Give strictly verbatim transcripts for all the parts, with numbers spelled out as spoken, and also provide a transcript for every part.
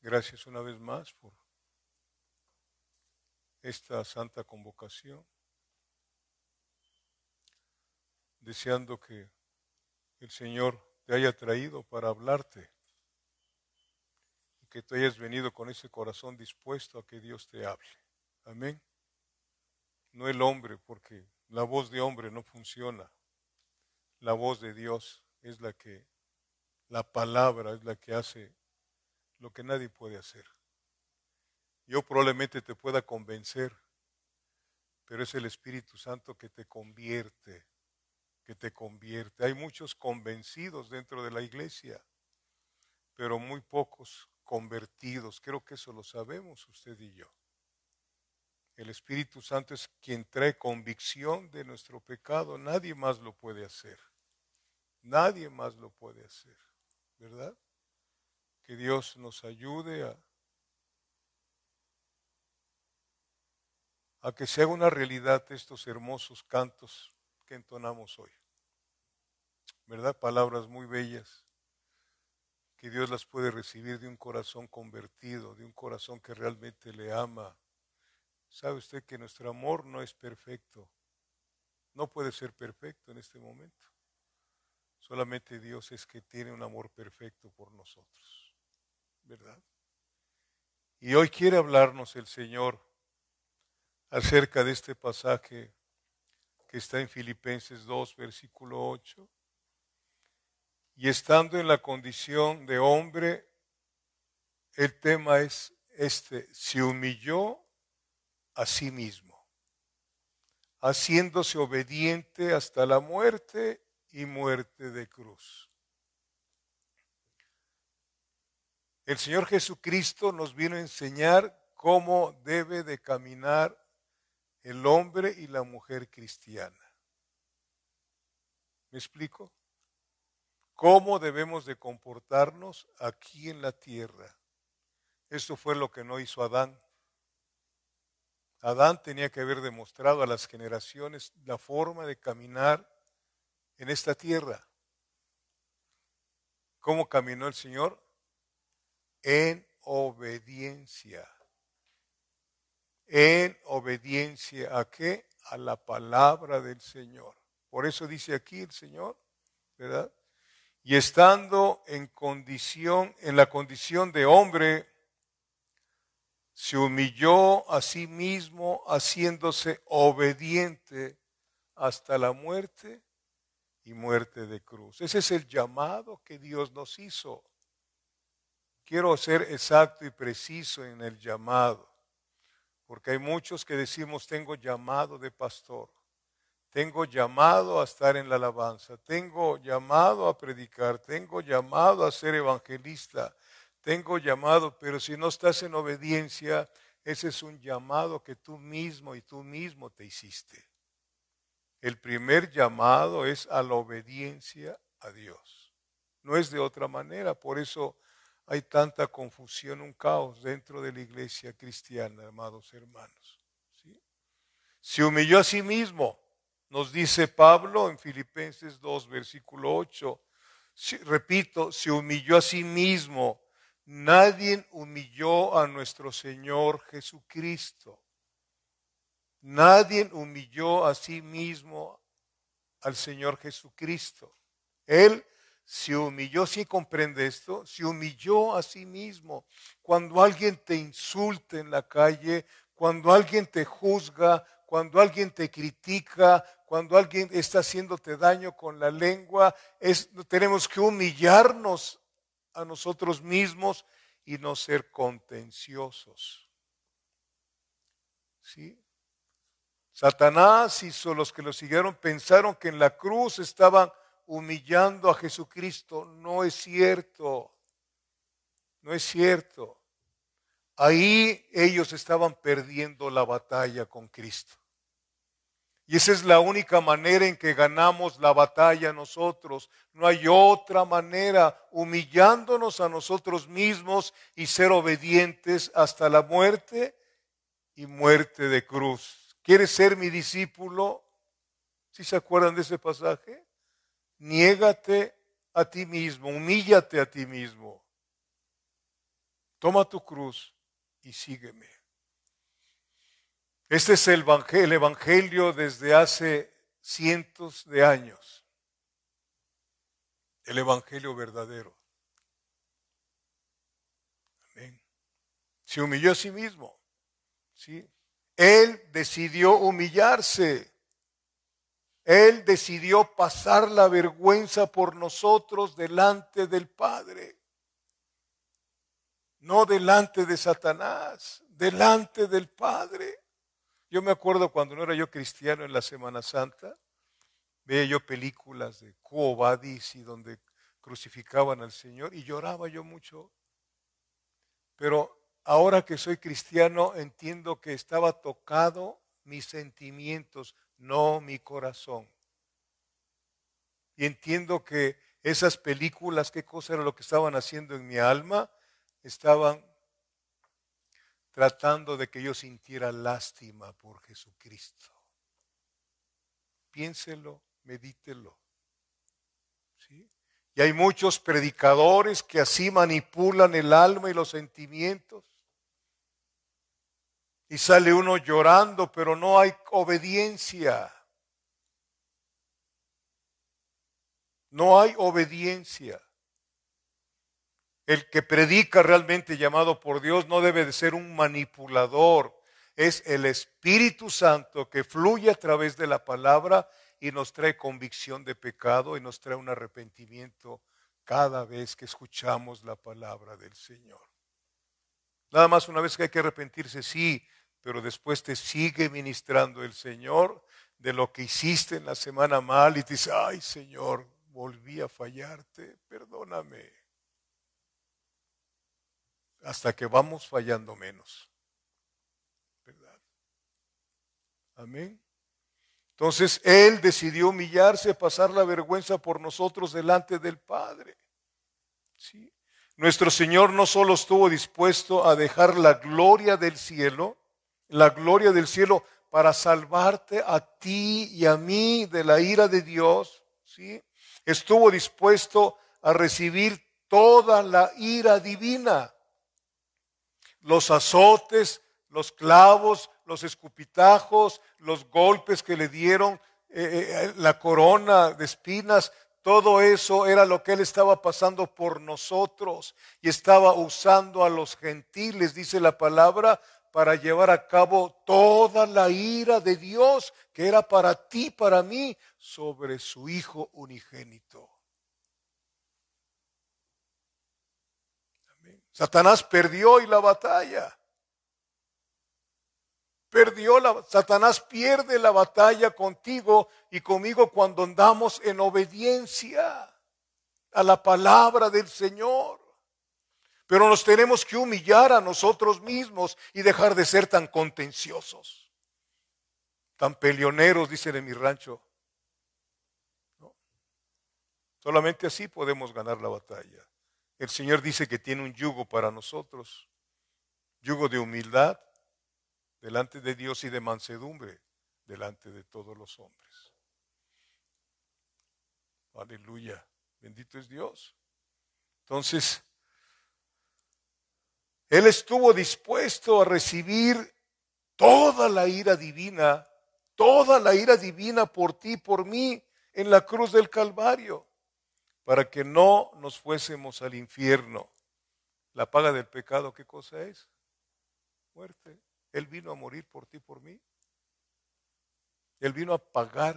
Gracias una vez más por esta santa convocación, deseando que el Señor te haya traído para hablarte y que tú hayas venido con ese corazón dispuesto a que Dios te hable. Amén. No el hombre, porque la voz de hombre no funciona. La voz de Dios es la que, la palabra es la que hace lo que nadie puede hacer. Yo probablemente te pueda convencer, pero es el Espíritu Santo que te convierte, que te convierte. Hay muchos convencidos dentro de la iglesia, pero muy pocos convertidos. Creo que eso lo sabemos usted y yo. El Espíritu Santo es quien trae convicción de nuestro pecado. Nadie más lo puede hacer. Nadie más lo puede hacer, ¿verdad? Que Dios nos ayude a, a que se haga una realidad estos hermosos cantos que entonamos hoy. ¿Verdad? Palabras muy bellas, que Dios las puede recibir de un corazón convertido, de un corazón que realmente le ama. ¿Sabe usted que nuestro amor no es perfecto? No puede ser perfecto en este momento. Solamente Dios es que tiene un amor perfecto por nosotros, ¿verdad? Y hoy quiere hablarnos el Señor acerca de este pasaje que está en Filipenses dos, versículo ocho. Y estando en la condición de hombre, el tema es este: se humilló a sí mismo, haciéndose obediente hasta la muerte y muerte de cruz. El Señor Jesucristo nos vino a enseñar cómo debe de caminar el hombre y la mujer cristiana. ¿Me explico? ¿Cómo debemos de comportarnos aquí en la tierra? Esto fue lo que no hizo Adán. Adán tenía que haber demostrado a las generaciones la forma de caminar en esta tierra. ¿Cómo caminó el Señor? En obediencia. En obediencia ¿a qué? A la palabra del Señor. Por eso dice aquí el Señor, ¿verdad? Y estando en condición, en la condición de hombre, se humilló a sí mismo, haciéndose obediente hasta la muerte y muerte de cruz. Ese es el llamado que Dios nos hizo. Quiero ser exacto y preciso en el llamado, porque hay muchos que decimos: tengo llamado de pastor, tengo llamado a estar en la alabanza, tengo llamado a predicar, tengo llamado a ser evangelista, tengo llamado, pero si no estás en obediencia, ese es un llamado que tú mismo y tú mismo te hiciste. El primer llamado es a la obediencia a Dios. No es de otra manera, por eso hay tanta confusión, un caos dentro de la iglesia cristiana, amados hermanos. ¿Sí? Se humilló a sí mismo, nos dice Pablo en Filipenses dos, versículo ocho. Si, repito, se humilló a sí mismo. Nadie humilló a nuestro Señor Jesucristo. Nadie humilló a sí mismo al Señor Jesucristo. Él se humilló, ¿sí comprende esto? Se humilló a sí mismo. Cuando alguien te insulta en la calle, cuando alguien te juzga, cuando alguien te critica, cuando alguien está haciéndote daño con la lengua, es, tenemos que humillarnos a nosotros mismos y no ser contenciosos. ¿Sí? Satanás y los que lo siguieron pensaron que en la cruz estaban humillando a Jesucristo. No es cierto, no es cierto. Ahí ellos estaban perdiendo la batalla con Cristo. Y esa es la única manera en que ganamos la batalla nosotros. No hay otra manera, humillándonos a nosotros mismos y ser obedientes hasta la muerte y muerte de cruz. ¿Quieres ser mi discípulo? ¿Sí se acuerdan de ese pasaje? Niégate a ti mismo, humíllate a ti mismo. toma tu cruz y sígueme. Este es el evangelio, el evangelio desde hace cientos de años. El evangelio verdadero. Amén. Se humilló a sí mismo. ¿Sí? Él decidió humillarse. Él decidió pasar la vergüenza por nosotros delante del Padre. No delante de Satanás, delante del Padre. Yo me acuerdo cuando no era yo cristiano en la Semana Santa, veía yo películas de Quo Vadis y donde crucificaban al Señor y lloraba yo mucho. Pero ahora que soy cristiano entiendo que estaba tocado mis sentimientos, no mi corazón. Y entiendo que esas películas, qué cosa era lo que estaban haciendo en mi alma, estaban tratando de que yo sintiera lástima por Jesucristo. Piénselo, medítelo. ¿Sí? Y hay muchos predicadores que así manipulan el alma y los sentimientos. Y sale uno llorando, pero no hay obediencia. No hay obediencia. El que predica realmente llamado por Dios no debe de ser un manipulador. Es el Espíritu Santo que fluye a través de la palabra y nos trae convicción de pecado y nos trae un arrepentimiento cada vez que escuchamos la palabra del Señor. Nada más una vez que hay que arrepentirse, sí, pero después te sigue ministrando el Señor de lo que hiciste en la semana mal y te dice, ay Señor, volví a fallarte, perdóname. Hasta que vamos fallando menos. ¿Verdad? Amén. Entonces Él decidió humillarse, pasar la vergüenza por nosotros delante del Padre. ¿Sí? Nuestro Señor no solo estuvo dispuesto a dejar la gloria del cielo, la gloria del cielo para salvarte a ti y a mí de la ira de Dios, ¿sí? Estuvo dispuesto a recibir toda la ira divina. Los azotes, los clavos, los escupitajos, los golpes que le dieron, eh, eh, la corona de espinas, todo eso era lo que Él estaba pasando por nosotros y estaba usando a los gentiles, dice la palabra, para llevar a cabo toda la ira de Dios que era para ti, para mí, sobre su Hijo unigénito. Amén. Satanás perdió hoy la batalla. Perdió la, Satanás pierde la batalla contigo y conmigo cuando andamos en obediencia a la palabra del Señor. Pero nos tenemos que humillar a nosotros mismos y dejar de ser tan contenciosos, tan peleoneros, dicen en mi rancho. ¿No? Solamente así podemos ganar la batalla. El Señor dice que tiene un yugo para nosotros, yugo de humildad delante de Dios y de mansedumbre delante de todos los hombres. Aleluya, bendito es Dios. Entonces, Él estuvo dispuesto a recibir toda la ira divina, toda la ira divina por ti y por mí en la cruz del Calvario, para que no nos fuésemos al infierno. La paga del pecado, ¿qué cosa es? Muerte. Él vino a morir por ti y por mí. Él vino a pagar,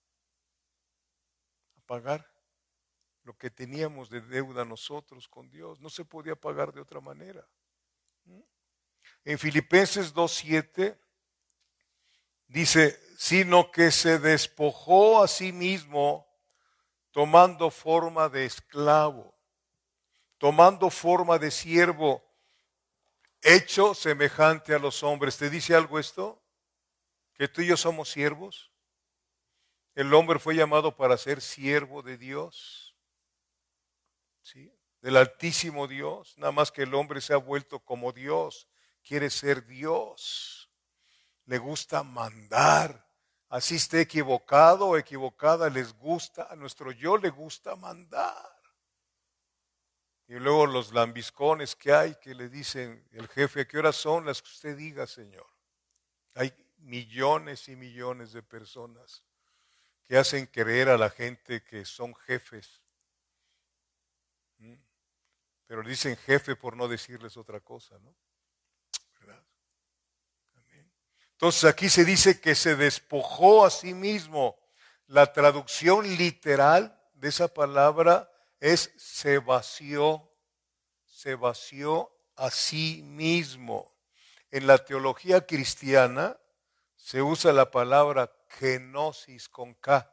a pagar lo que teníamos de deuda nosotros con Dios. No se podía pagar de otra manera. En Filipenses dos siete dice, sino que se despojó a sí mismo tomando forma de esclavo, tomando forma de siervo, hecho semejante a los hombres. ¿Te dice algo esto? ¿Que tú y yo somos siervos? El hombre fue llamado para ser siervo de Dios, ¿sí? Del Altísimo Dios. Nada más que el hombre se ha vuelto como Dios. Quiere ser Dios. Le gusta mandar. Así esté equivocado o equivocada, les gusta. A nuestro yo le gusta mandar. Y luego los lambiscones que hay que le dicen el jefe, ¿a qué horas son las que usted diga, señor? Hay millones y millones de personas que hacen creer a la gente que son jefes. ¿Mm? Pero dicen jefe por no decirles otra cosa, ¿no? ¿Verdad? Amén. Entonces aquí se dice que se despojó a sí mismo. La traducción literal de esa palabra es se vació, se vació a sí mismo. En la teología cristiana se usa la palabra kenosis con K.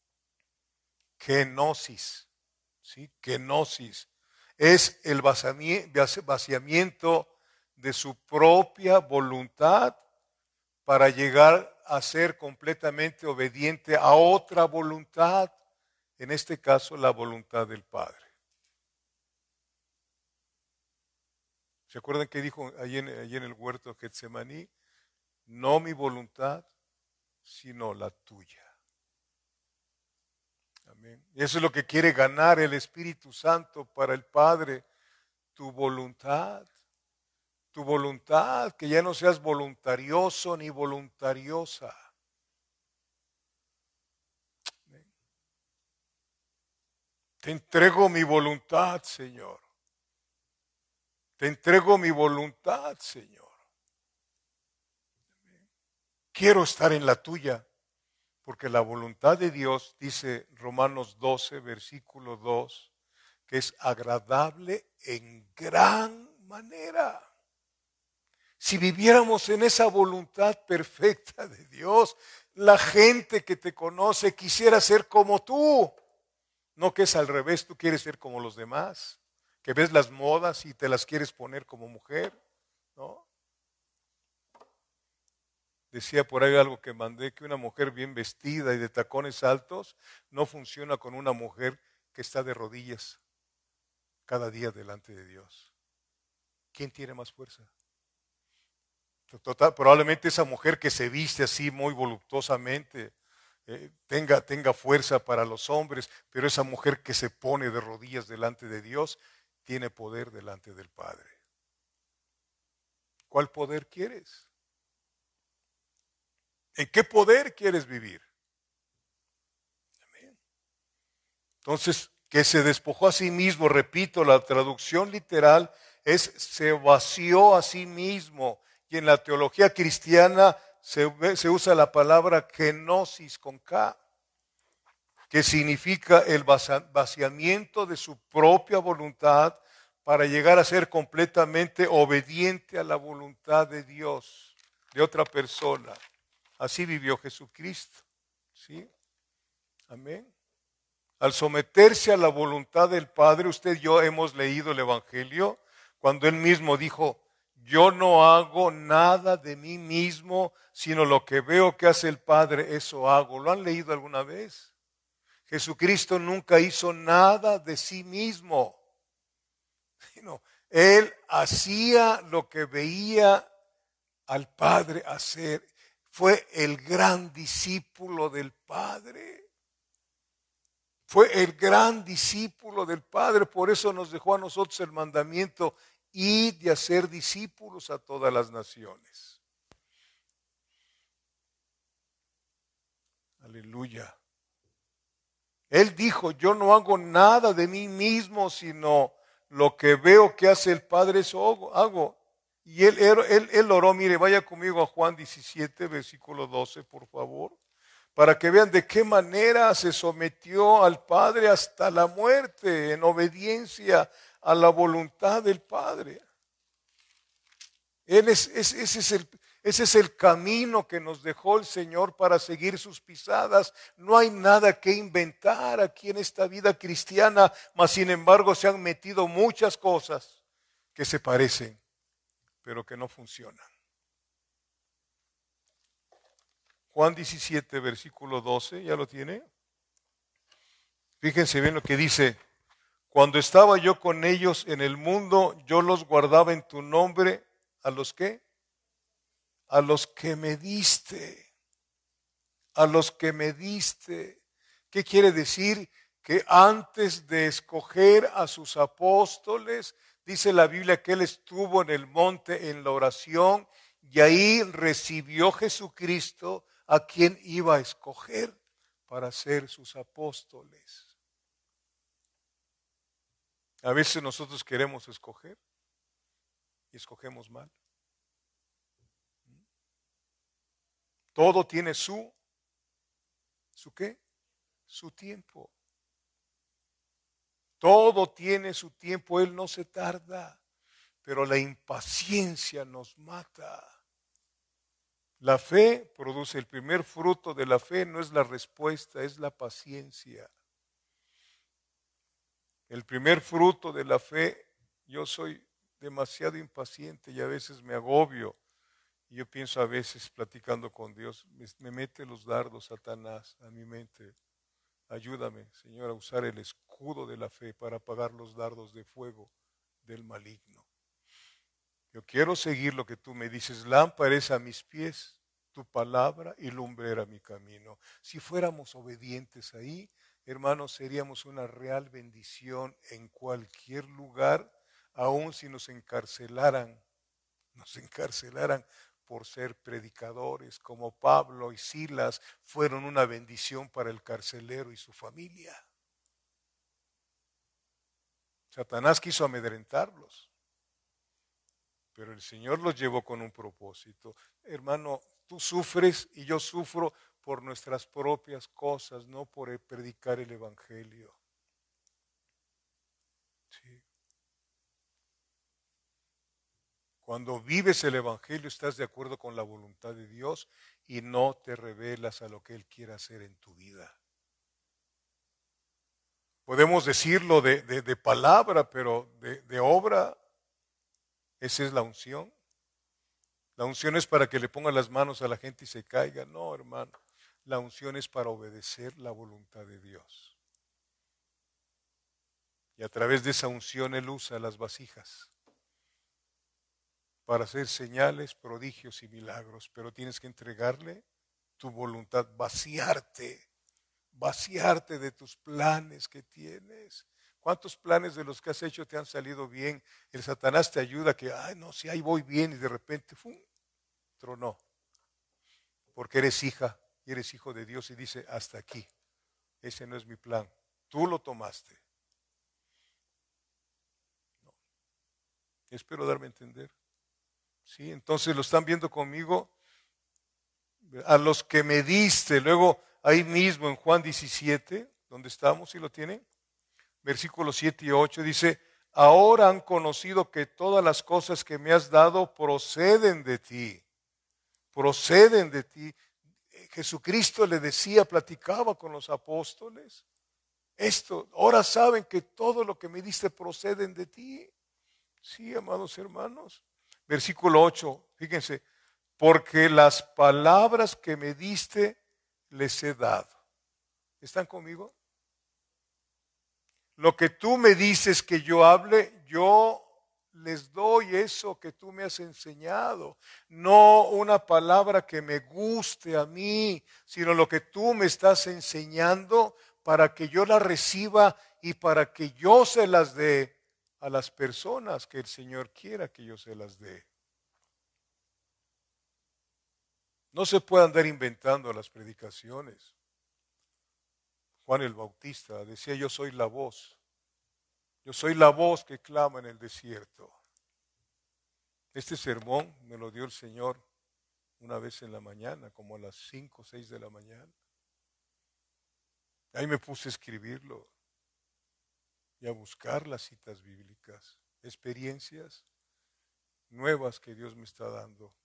Kenosis, ¿sí? Kenosis. Es el vaciamiento de su propia voluntad para llegar a ser completamente obediente a otra voluntad, en este caso la voluntad del Padre. ¿Se acuerdan que dijo allí en, allí en el huerto de Getsemaní? No mi voluntad, sino la tuya. Amén. Y eso es lo que quiere ganar el Espíritu Santo para el Padre, tu voluntad. Tu voluntad, que ya no seas voluntarioso ni voluntariosa. Amén. Te entrego mi voluntad, Señor. Te entrego mi voluntad, Señor. Amén. Quiero estar en la tuya, porque la voluntad de Dios, dice Romanos doce, versículo dos, que es agradable en gran manera. Si viviéramos en esa voluntad perfecta de Dios, la gente que te conoce quisiera ser como tú. No que es al revés, tú quieres ser como los demás, que ves las modas y te las quieres poner como mujer, ¿no? Decía por ahí algo que mandé, que una mujer bien vestida y de tacones altos no funciona con una mujer que está de rodillas cada día delante de Dios. ¿Quién tiene más fuerza? Total, probablemente esa mujer que se viste así muy voluptuosamente eh, tenga, tenga fuerza para los hombres, pero esa mujer que se pone de rodillas delante de Dios tiene poder delante del Padre. ¿Cuál poder quieres? ¿En qué poder quieres vivir? Amén. Entonces, que se despojó a sí mismo, repito, la traducción literal es se vació a sí mismo. Y en la teología cristiana se, se usa la palabra kenosis con K, que significa el vaciamiento de su propia voluntad para llegar a ser completamente obediente a la voluntad de Dios, de otra persona. Así vivió Jesucristo, ¿sí? Amén. Al someterse a la voluntad del Padre, usted y yo hemos leído el Evangelio, cuando Él mismo dijo, yo no hago nada de mí mismo, sino lo que veo que hace el Padre, eso hago. ¿Lo han leído alguna vez? Jesucristo nunca hizo nada de sí mismo. Sino Él hacía lo que veía al Padre hacer. Fue el gran discípulo del Padre. Fue el gran discípulo del Padre. Por eso nos dejó a nosotros el mandamiento y de hacer discípulos a todas las naciones. Aleluya. Él dijo, yo no hago nada de mí mismo, sino lo que veo que hace el Padre, eso hago. Y él, él, él oró, mire, vaya conmigo a Juan diecisiete, versículo doce, por favor, para que vean de qué manera se sometió al Padre hasta la muerte, en obediencia a la voluntad del Padre. Él es, es, ese, es el, ese es el camino que nos dejó el Señor para seguir sus pisadas. No hay nada que inventar aquí en esta vida cristiana, mas sin embargo se han metido muchas cosas que se parecen, pero que no funcionan. Juan diecisiete, versículo doce, ¿ya lo tiene? Fíjense bien lo que dice. Cuando estaba yo con ellos en el mundo, yo los guardaba en tu nombre. ¿A los qué? A los que me diste. A los que me diste. ¿Qué quiere decir? que antes de escoger a sus apóstoles, dice la Biblia que Él estuvo en el monte en la oración y ahí recibió Jesucristo a quien iba a escoger para ser sus apóstoles. A veces nosotros queremos escoger y escogemos mal. Todo tiene su, ¿su qué? Su tiempo. Todo tiene su tiempo, Él no se tarda, pero la impaciencia nos mata. La fe produce el primer fruto de la fe, no es la respuesta, es la paciencia. El primer fruto de la fe, yo soy demasiado impaciente y a veces me agobio. Y yo pienso a veces platicando con Dios, me, me mete los dardos Satanás a mi mente. Ayúdame, Señor, a usar el escudo de la fe para apagar los dardos de fuego del maligno. Yo quiero seguir lo que tú me dices. Lámpara es a mis pies tu palabra y lumbrera mi camino. Si fuéramos obedientes ahí, hermanos, seríamos una real bendición en cualquier lugar, aun si nos encarcelaran, nos encarcelaran por ser predicadores, como Pablo y Silas fueron una bendición para el carcelero y su familia. Satanás quiso amedrentarlos, pero el Señor los llevó con un propósito. Hermano, tú sufres y yo sufro por nuestras propias cosas, no por predicar el Evangelio. Sí. Cuando vives el Evangelio estás de acuerdo con la voluntad de Dios y no te revelas a lo que Él quiere hacer en tu vida. Podemos decirlo de, de, de palabra, pero de, de obra, esa es la unción. La unción es para que le pongan las manos a la gente y se caiga. No, hermano, la unción es para obedecer la voluntad de Dios. Y a través de esa unción Él usa las vasijas para hacer señales, prodigios y milagros, pero tienes que entregarle tu voluntad, vaciarte, vaciarte de tus planes que tienes. ¿Cuántos planes de los que has hecho te han salido bien? El Satanás te ayuda que, ay, no, si ahí voy bien y de repente, ¡fum!, tronó. Porque eres hija y eres hijo de Dios y dice, hasta aquí, ese no es mi plan, tú lo tomaste. No. Espero darme a entender. Sí, entonces lo están viendo conmigo. A los que me diste, luego ahí mismo en Juan diecisiete, donde estamos, ¿sí lo tienen? Versículos siete y ocho dice, ahora han conocido que todas las cosas que me has dado proceden de ti, proceden de ti. Jesucristo le decía, platicaba con los apóstoles, esto, ahora saben que todo lo que me diste proceden de ti. Sí, amados hermanos. Versículo ocho, fíjense, porque las palabras que me diste les he dado. ¿Están conmigo? Lo que tú me dices que yo hable, yo les doy eso que tú me has enseñado. No una palabra que me guste a mí, sino lo que tú me estás enseñando para que yo la reciba y para que yo se las dé a las personas que el Señor quiera que yo se las dé. No se puede andar inventando las predicaciones. Juan el Bautista decía, yo soy la voz. Yo soy la voz que clama en el desierto. Este sermón me lo dio el Señor una vez en la mañana, como a las cinco o seis de la mañana. Ahí me puse a escribirlo y a buscar las citas bíblicas, experiencias nuevas que Dios me está dando.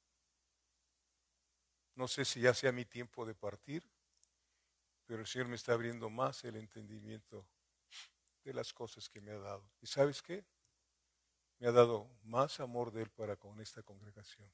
No sé si ya sea mi tiempo de partir, pero el Señor me está abriendo más el entendimiento de las cosas que me ha dado. ¿Y sabes qué? Me ha dado más amor de Él para con esta congregación.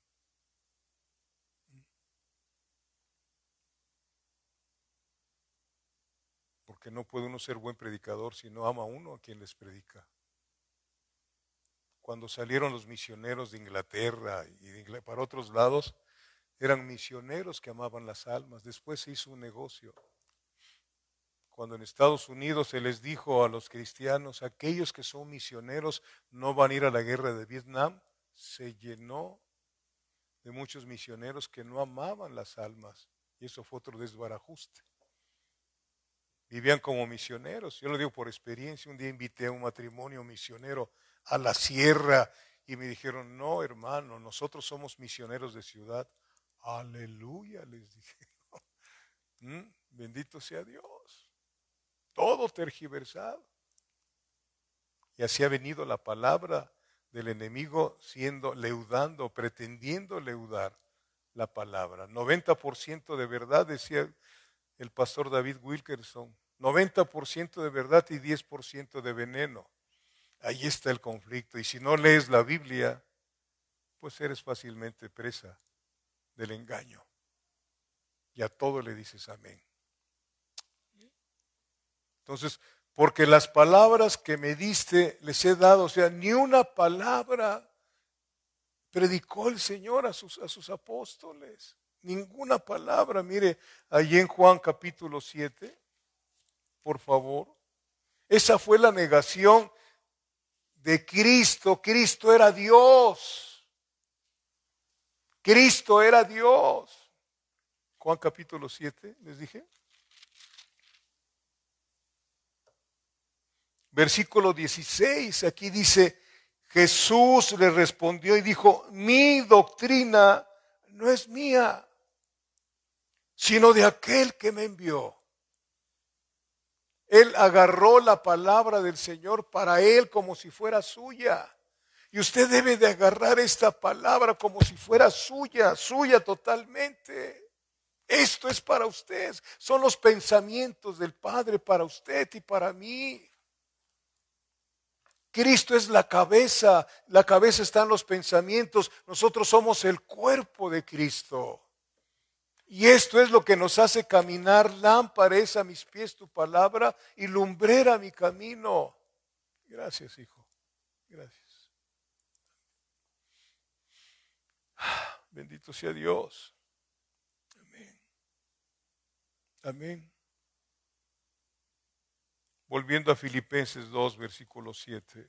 Porque no puede uno ser buen predicador si no ama a uno a quien les predica. Cuando salieron los misioneros de Inglaterra y de Inglaterra, para otros lados, eran misioneros que amaban las almas. Después se hizo un negocio. cuando en Estados Unidos se les dijo a los cristianos, aquellos que son misioneros no van a ir a la guerra de Vietnam, se llenó de muchos misioneros que no amaban las almas. Y eso fue otro desbarajuste. Vivían como misioneros. Yo lo digo por experiencia. Un día invité a un matrimonio misionero a la sierra y me dijeron, no, hermano, nosotros somos misioneros de ciudad. Aleluya, les dije. ¿Mm? Bendito sea Dios. Todo tergiversado. Y así ha venido la palabra del enemigo siendo leudando, pretendiendo leudar la palabra. noventa por ciento de verdad, decía el pastor David Wilkerson. noventa por ciento de verdad y diez por ciento de veneno. Ahí está el conflicto. Y si no lees la Biblia, pues eres fácilmente presa del engaño. Y a todo le dices amén. Entonces, porque las palabras que me diste les he dado, o sea, ni una palabra predicó el Señor a sus, a sus apóstoles. Ninguna palabra. Mire, allí en Juan capítulo siete, por favor. Esa fue la negación de Cristo. Cristo era Dios. Cristo era Dios. Juan capítulo siete, les dije. Versículo dieciséis, aquí dice, Jesús le respondió y dijo, mi doctrina no es mía, sino de aquel que me envió. Él agarró la palabra del Señor para él como si fuera suya. Y usted debe de agarrar esta palabra como si fuera suya, suya totalmente. Esto es para usted. Son los pensamientos del Padre para usted y para mí. Cristo es la cabeza, la cabeza está en los pensamientos, nosotros somos el cuerpo de Cristo. Y esto es lo que nos hace caminar. Lámpara es a mis pies tu palabra y lumbrera mi camino. Gracias, hijo. Gracias. Bendito sea Dios. Amén. Amén. Volviendo a Filipenses dos, versículo siete.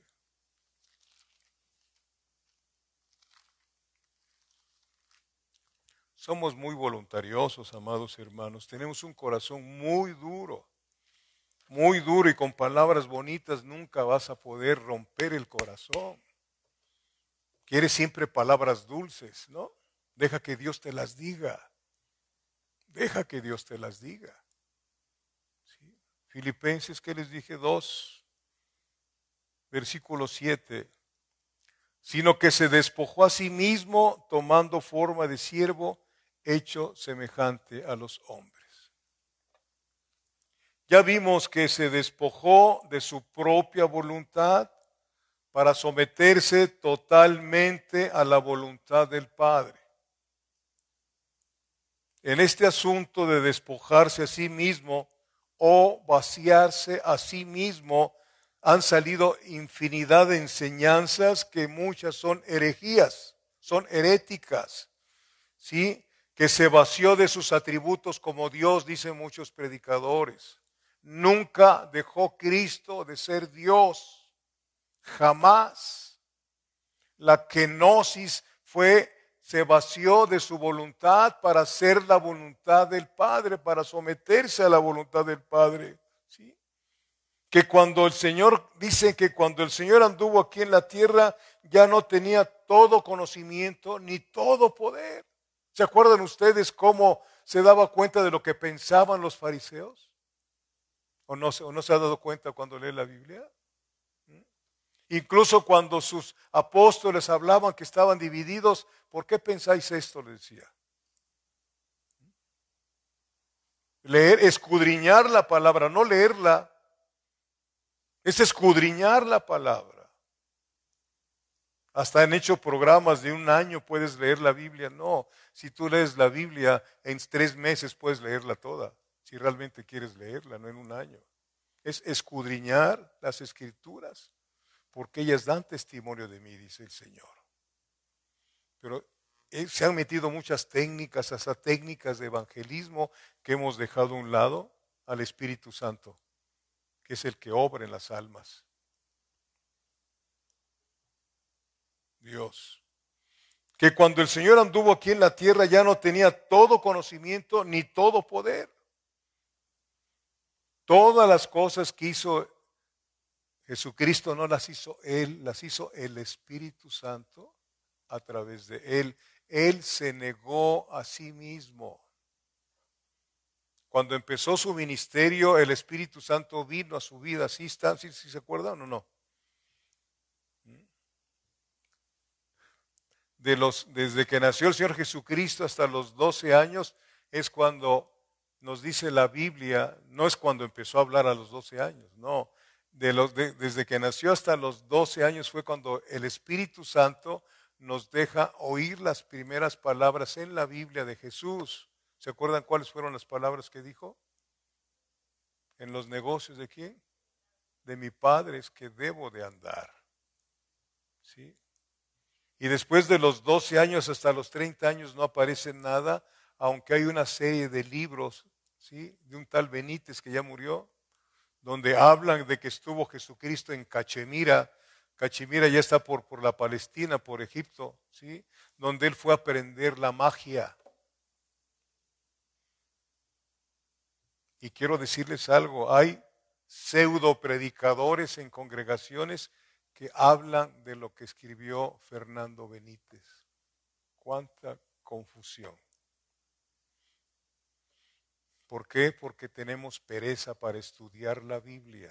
Somos muy voluntariosos, amados hermanos. Tenemos un corazón muy duro, muy duro y con palabras bonitas nunca vas a poder romper el corazón. Quieres siempre palabras dulces, ¿no? Deja que Dios te las diga. Deja que Dios te las diga. ¿Sí? Filipenses, ¿qué les dije? dos, versículo siete. Sino que se despojó a sí mismo tomando forma de siervo, hecho semejante a los hombres. Ya vimos que se despojó de su propia voluntad para someterse totalmente a la voluntad del Padre. En este asunto de despojarse a sí mismo o vaciarse a sí mismo, han salido infinidad de enseñanzas que muchas son herejías, son heréticas, ¿sí? Que se vació de sus atributos como Dios, dicen muchos predicadores. Nunca dejó Cristo de ser Dios, jamás. La kenosis fue, se vació de su voluntad para hacer la voluntad del Padre, para someterse a la voluntad del Padre, ¿sí? Que cuando el Señor, dice que cuando el Señor anduvo aquí en la tierra, ya no tenía todo conocimiento ni todo poder. ¿Se acuerdan ustedes cómo se daba cuenta de lo que pensaban los fariseos? ¿O no, o no se ha dado cuenta cuando lee la Biblia? ¿Mm? Incluso cuando sus apóstoles hablaban que estaban divididos, ¿por qué pensáis esto? Les decía. Leer, escudriñar la palabra, no leerla. Es escudriñar la palabra. Hasta han hecho programas de un año, puedes leer la Biblia. No, si tú lees la Biblia, en tres meses puedes leerla toda. Si realmente quieres leerla, no en un año. Es escudriñar las Escrituras, porque ellas dan testimonio de mí, dice el Señor. Pero se han metido muchas técnicas, hasta técnicas de evangelismo que hemos dejado a un lado. al Espíritu Santo, que es el que obra en las almas. Dios. Que cuando el Señor anduvo aquí en la tierra ya no tenía todo conocimiento ni todo poder. Todas las cosas que hizo Jesucristo no las hizo Él, las hizo el Espíritu Santo a través de Él. Él se negó a sí mismo. Cuando empezó su ministerio, el Espíritu Santo vino a su vida. ¿Sí están? ¿Sí, sí se acuerdan o no? De los, desde que nació el Señor Jesucristo hasta los doce años es cuando nos dice la Biblia, no es cuando empezó a hablar a los doce años, no. De los, de, desde que nació hasta los doce años fue cuando el Espíritu Santo nos deja oír las primeras palabras en la Biblia de Jesús. ¿Se acuerdan cuáles fueron las palabras que dijo? ¿En los negocios de quién? De mi Padre es que debo de andar. ¿Sí? Y después de los doce años hasta los treinta años no aparece nada, aunque hay una serie de libros, ¿sí?, de un tal Benítez que ya murió, donde hablan de que estuvo Jesucristo en Cachemira. Cachemira ya está por, por la Palestina, por Egipto, ¿sí?, donde él fue a aprender la magia. Y quiero decirles algo, hay pseudo predicadores en congregaciones que hablan de lo que escribió Fernando Benítez. Cuánta confusión. ¿Por qué? Porque tenemos pereza para estudiar la Biblia.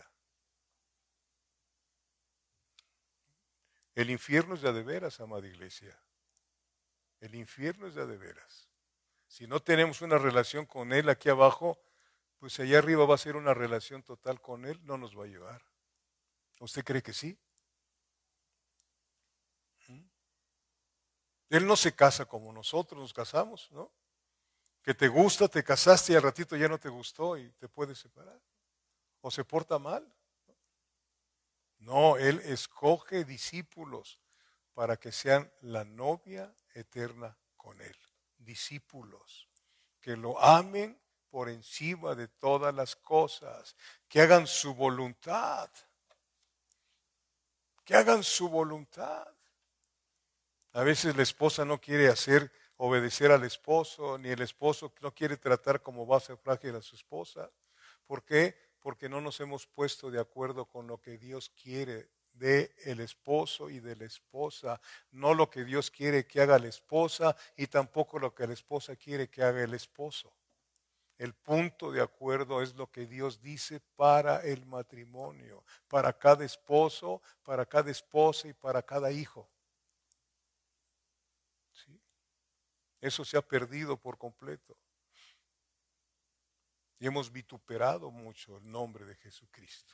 El infierno es de a de veras, amada iglesia. El infierno es de a de veras. Si no tenemos una relación con Él aquí abajo, pues allá arriba va a ser una relación total con Él, no nos va a llevar. ¿Usted cree que sí? Él no se casa como nosotros nos casamos, ¿no? Que te gusta, te casaste y al ratito ya no te gustó y te puedes separar. O se porta mal. No, Él escoge discípulos para que sean la novia eterna con Él. Discípulos que lo amen por encima de todas las cosas, que hagan su voluntad, que hagan su voluntad. A veces la esposa no quiere hacer, obedecer al esposo, ni el esposo no quiere tratar como base frágil a su esposa. ¿Por qué? Porque no nos hemos puesto de acuerdo con lo que Dios quiere de el esposo y de la esposa, no lo que Dios quiere que haga la esposa y tampoco lo que la esposa quiere que haga el esposo. El punto de acuerdo es lo que Dios dice para el matrimonio, para cada esposo, para cada esposa y para cada hijo. ¿Sí? Eso se ha perdido por completo. Y hemos vituperado mucho el nombre de Jesucristo.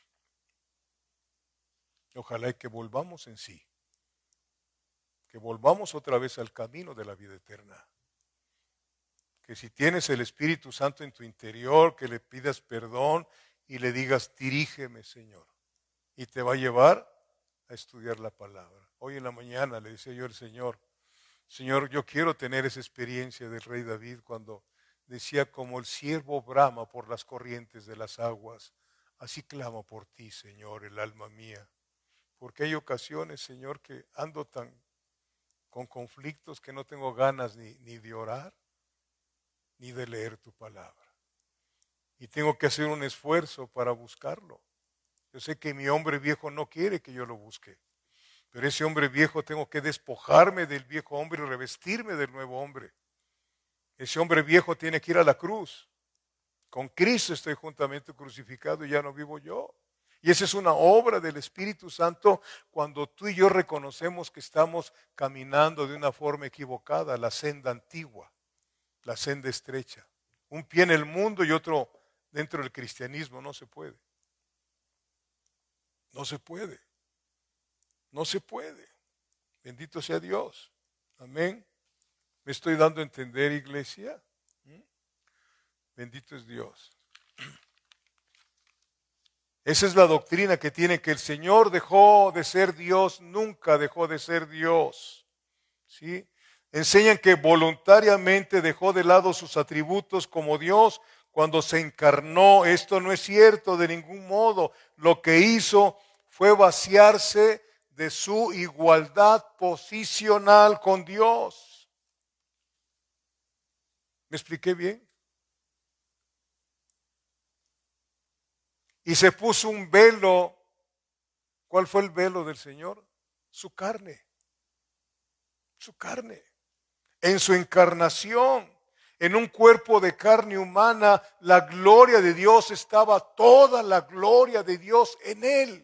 Ojalá y que volvamos en sí, que volvamos otra vez al camino de la vida eterna. Que si tienes el Espíritu Santo en tu interior, que le pidas perdón y le digas, dirígeme, Señor. Y te va a llevar a estudiar la palabra. Hoy en la mañana le decía yo al Señor, Señor, yo quiero tener esa experiencia del rey David cuando decía, como el siervo brama por las corrientes de las aguas, así clamo por ti, Señor, el alma mía. Porque hay ocasiones, Señor, que ando tan con conflictos que no tengo ganas ni, ni de orar, ni de leer tu palabra. Y tengo que hacer un esfuerzo para buscarlo. Yo sé que mi hombre viejo no quiere que yo lo busque, pero ese hombre viejo tengo que despojarme del viejo hombre y revestirme del nuevo hombre. Ese hombre viejo tiene que ir a la cruz. Con Cristo estoy juntamente crucificado y ya no vivo yo. Y esa es una obra del Espíritu Santo cuando tú y yo reconocemos que estamos caminando de una forma equivocada, la senda antigua, la senda estrecha. Un pie en el mundo y otro dentro del cristianismo, no se puede. No se puede. No se puede. Bendito sea Dios. Amén. ¿Me estoy dando a entender, iglesia? ¿Mm? Bendito es Dios. Esa es la doctrina que tiene, que el Señor dejó de ser Dios, nunca dejó de ser Dios. ¿Sí? Enseñan que voluntariamente dejó de lado sus atributos como Dios, cuando se encarnó. Esto no es cierto de ningún modo. Lo que hizo fue vaciarse de su igualdad posicional con Dios. ¿Me expliqué bien? Y se puso un velo. ¿Cuál fue el velo del Señor? Su carne. Su carne. En su encarnación, en un cuerpo de carne humana, la gloria de Dios estaba, toda la gloria de Dios en Él.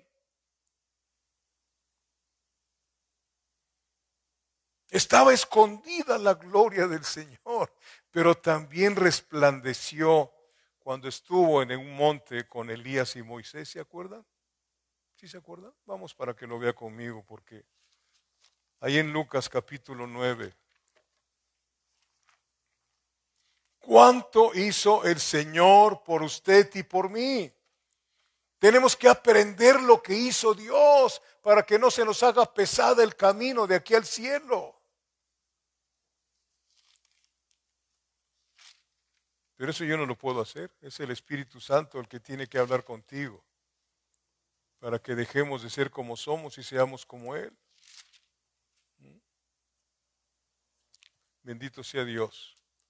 Estaba escondida la gloria del Señor, pero también resplandeció cuando estuvo en un monte con Elías y Moisés. ¿Se acuerdan? ¿Sí se acuerdan? Vamos para que lo vea conmigo, porque ahí en Lucas capítulo nueve. ¿Cuánto hizo el Señor por usted y por mí? Tenemos que aprender lo que hizo Dios para que no se nos haga pesada el camino de aquí al cielo. Pero eso yo no lo puedo hacer. Es el Espíritu Santo el que tiene que hablar contigo para que dejemos de ser como somos y seamos como Él. Bendito sea Dios.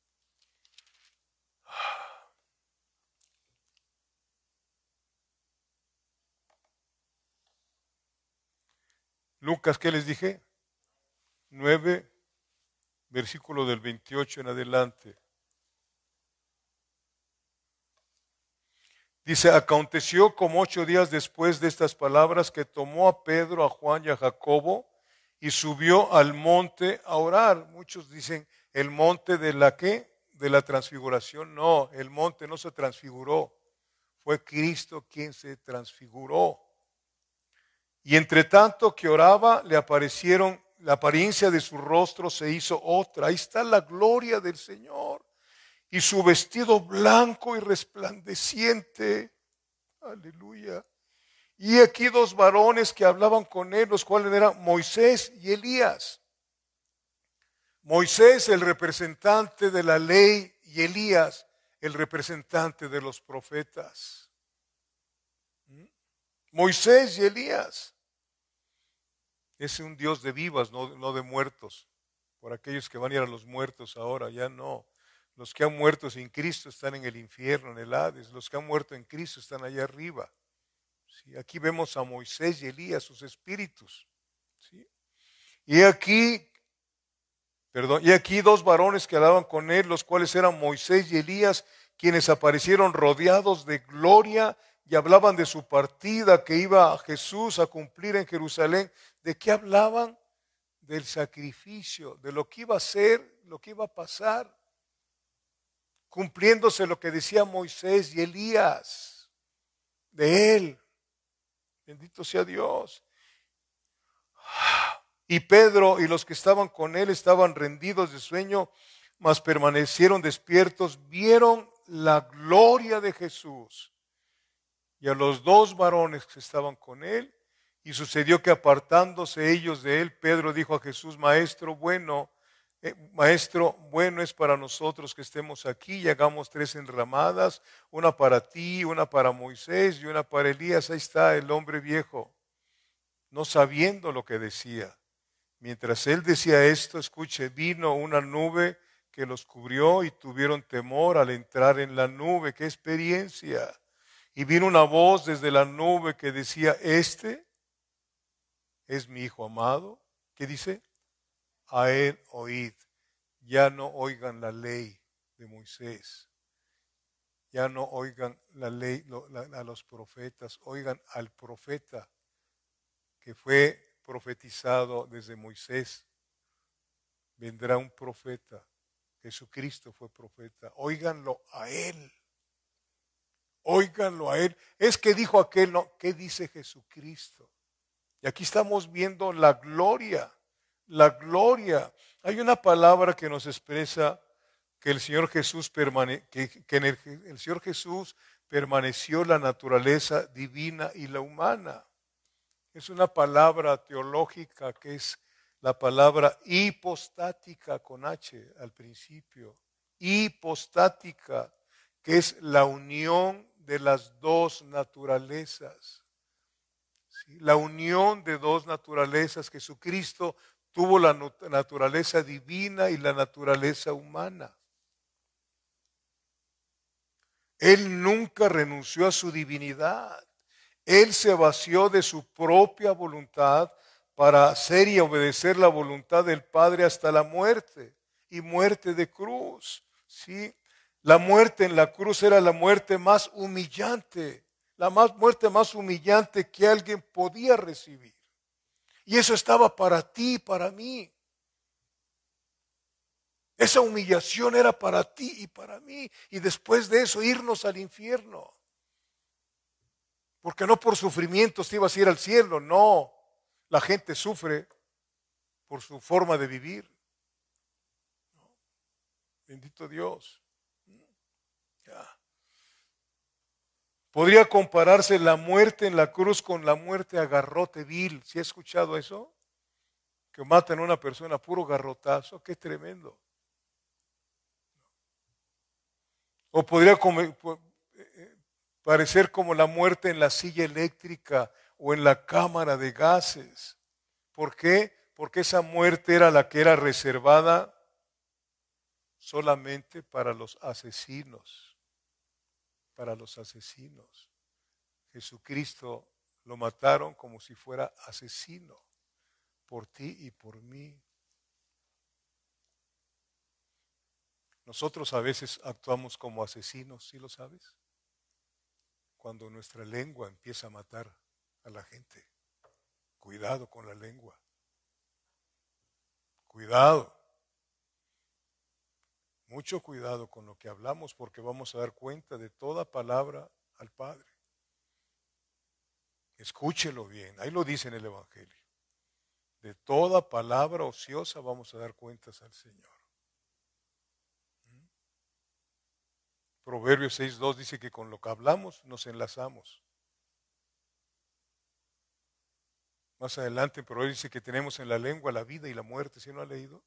Lucas, ¿qué les dije? nueve, versículo del veintiocho en adelante. Dice, aconteció como ocho días después de estas palabras que tomó a Pedro, a Juan y a Jacobo y subió al monte a orar. Muchos dicen, ¿el monte de la qué? De la transfiguración. No, el monte no se transfiguró. Fue Cristo quien se transfiguró. Y entre tanto que oraba, le aparecieron, la apariencia de su rostro se hizo otra. Ahí está la gloria del Señor. Y su vestido blanco y resplandeciente. Aleluya. Y aquí dos varones que hablaban con él, los cuales eran Moisés y Elías. Moisés, el representante de la ley, y Elías, el representante de los profetas. Moisés y Elías. Es un Dios de vivas, no, no de muertos. Por aquellos que van a ir a los muertos ahora, ya no. Los que han muerto sin Cristo están en el infierno, en el Hades. Los que han muerto en Cristo están allá arriba. ¿Sí? Aquí vemos a Moisés y Elías, sus espíritus. ¿Sí? Y aquí, perdón, y aquí dos varones que hablaban con él, los cuales eran Moisés y Elías, quienes aparecieron rodeados de gloria y hablaban de su partida que iba a Jesús a cumplir en Jerusalén. ¿De qué hablaban? Del sacrificio, de lo que iba a ser, lo que iba a pasar, cumpliéndose lo que decía Moisés y Elías de él. Bendito sea Dios. Y Pedro y los que estaban con él estaban rendidos de sueño, mas permanecieron despiertos, vieron la gloria de Jesús y a los dos varones que estaban con él. Y sucedió que apartándose ellos de él, Pedro dijo a Jesús, Maestro bueno, eh, Maestro bueno es para nosotros que estemos aquí y hagamos tres enramadas, una para ti, una para Moisés y una para Elías. Ahí está el hombre viejo, no sabiendo lo que decía. Mientras él decía esto, escuche, vino una nube que los cubrió y tuvieron temor al entrar en la nube. ¡Qué experiencia! Y vino una voz desde la nube que decía, este es mi hijo amado. ¿Qué dice? A él oíd. Ya no oigan la ley de Moisés. Ya no oigan la ley a los profetas. Oigan al profeta que fue profetizado desde Moisés. Vendrá un profeta. Jesucristo fue profeta. Óiganlo a él. Óiganlo a él. Es que dijo aquel, no, ¿qué dice Jesucristo? Y aquí estamos viendo la gloria, la gloria. Hay una palabra que nos expresa que el Señor Jesús permane, que, que en el, el Señor Jesús permaneció la naturaleza divina y la humana. Es una palabra teológica que es la palabra hipostática con H al principio. Hipostática, que es la unión de las dos naturalezas. ¿Sí? La unión de dos naturalezas. Jesucristo tuvo la naturaleza divina y la naturaleza humana. Él nunca renunció a su divinidad. Él se vació de su propia voluntad para hacer y obedecer la voluntad del Padre hasta la muerte, y muerte de cruz. ¿Sí? La muerte en la cruz era la muerte más humillante, la más, muerte más humillante que alguien podía recibir. Y eso estaba para ti y para mí. Esa humillación era para ti y para mí. Y después de eso irnos al infierno. Porque no por sufrimientos te ibas a ir al cielo, no. La gente sufre por su forma de vivir. Bendito Dios. Ya. Podría compararse la muerte en la cruz con la muerte a garrote vil. ¿Sí ha escuchado eso? Que matan a una persona a puro garrotazo. Qué tremendo. O podría comer, parecer como la muerte en la silla eléctrica o en la cámara de gases. ¿Por qué? Porque esa muerte era la que era reservada solamente para los asesinos. Para los asesinos. Jesucristo lo mataron como si fuera asesino por ti y por mí. Nosotros a veces actuamos como asesinos, ¿sí lo sabes? Cuando nuestra lengua empieza a matar a la gente. Cuidado con la lengua. Cuidado. Mucho cuidado con lo que hablamos porque vamos a dar cuenta de toda palabra al Padre. Escúchelo bien, ahí lo dice en el Evangelio. De toda palabra ociosa vamos a dar cuentas al Señor. Proverbios seis dos dice que con lo que hablamos nos enlazamos. Más adelante en Proverbios dice que tenemos en la lengua la vida y la muerte. ¿Sí no ha leído?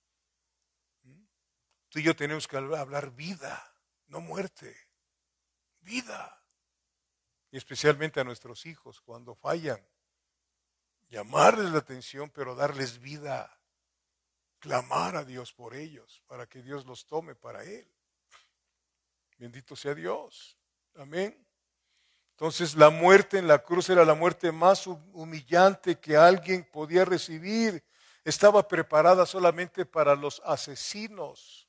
Tú y yo tenemos que hablar vida, no muerte. Vida. Y especialmente a nuestros hijos cuando fallan. Llamarles la atención, pero darles vida. Clamar a Dios por ellos, para que Dios los tome para Él. Bendito sea Dios. Amén. Entonces la muerte en la cruz era la muerte más humillante que alguien podía recibir. Estaba preparada solamente para los asesinos.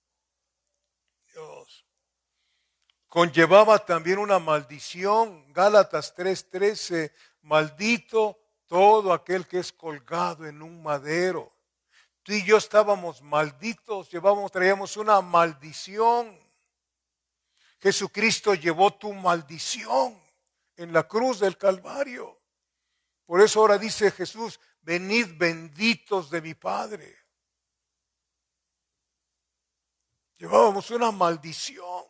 Dios. Conllevaba también una maldición. Gálatas tres trece. Maldito todo aquel que es colgado en un madero. Tú y yo estábamos malditos, llevábamos, traíamos una maldición. Jesucristo llevó tu maldición en la cruz del Calvario. Por eso ahora dice Jesús, venid benditos de mi Padre. Llevábamos una maldición.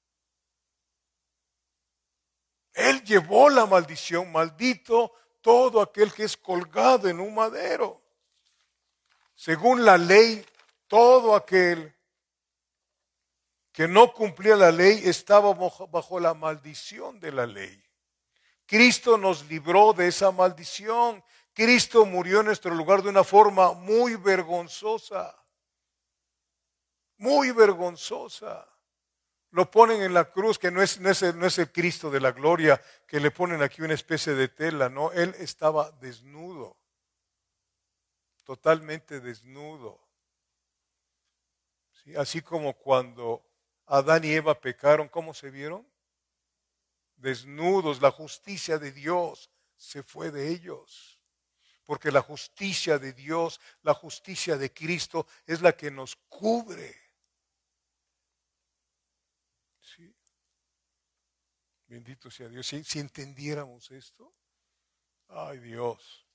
Él llevó la maldición, maldito todo aquel que es colgado en un madero. Según la ley, todo aquel que no cumplía la ley estaba bajo la maldición de la ley. Cristo nos libró de esa maldición. Cristo murió en nuestro lugar de una forma muy vergonzosa. Muy vergonzosa. Lo ponen en la cruz, que no es, no es, el, no es el Cristo de la gloria, que le ponen aquí una especie de tela, no, Él estaba desnudo. Totalmente desnudo. ¿Sí? Así como cuando Adán y Eva pecaron, ¿cómo se vieron? Desnudos. La justicia de Dios se fue de ellos. Porque la justicia de Dios, la justicia de Cristo es la que nos cubre. ¿Sí? Bendito sea Dios. Si, si entendiéramos esto, ay Dios,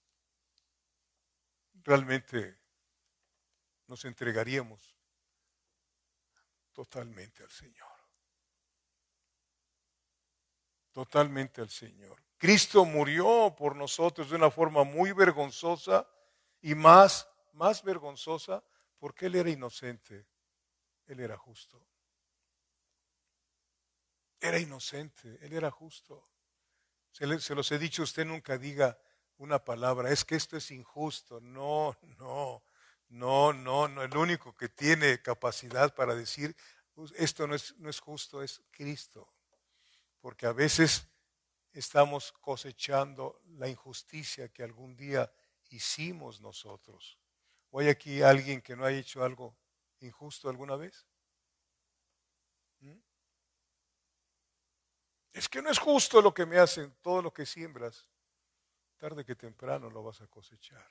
realmente nos entregaríamos totalmente al Señor. Totalmente al Señor. Cristo murió por nosotros de una forma muy vergonzosa y más, más vergonzosa porque Él era inocente, Él era justo. Era inocente, él era justo. Se, le, se los he dicho, usted nunca diga una palabra, es que esto es injusto. No, no, no, no, no. El único que tiene capacidad para decir esto no es, no es justo es Cristo. Porque a veces estamos cosechando la injusticia que algún día hicimos nosotros. ¿O hay aquí alguien que no haya hecho algo injusto alguna vez? ¿Mm? Es que no es justo lo que me hacen. Todo lo que siembras, tarde que temprano lo vas a cosechar.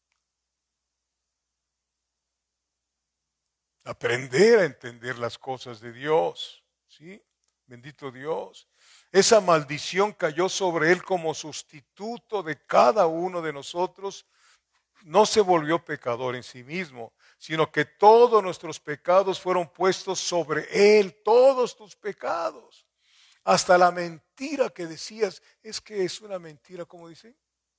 Aprender a entender las cosas de Dios, ¿sí? Bendito Dios. Esa maldición cayó sobre él como sustituto de cada uno de nosotros. No se volvió pecador en sí mismo, sino que todos nuestros pecados fueron puestos sobre él, todos tus pecados. Hasta la mentira que decías, es que es una mentira, ¿cómo dice?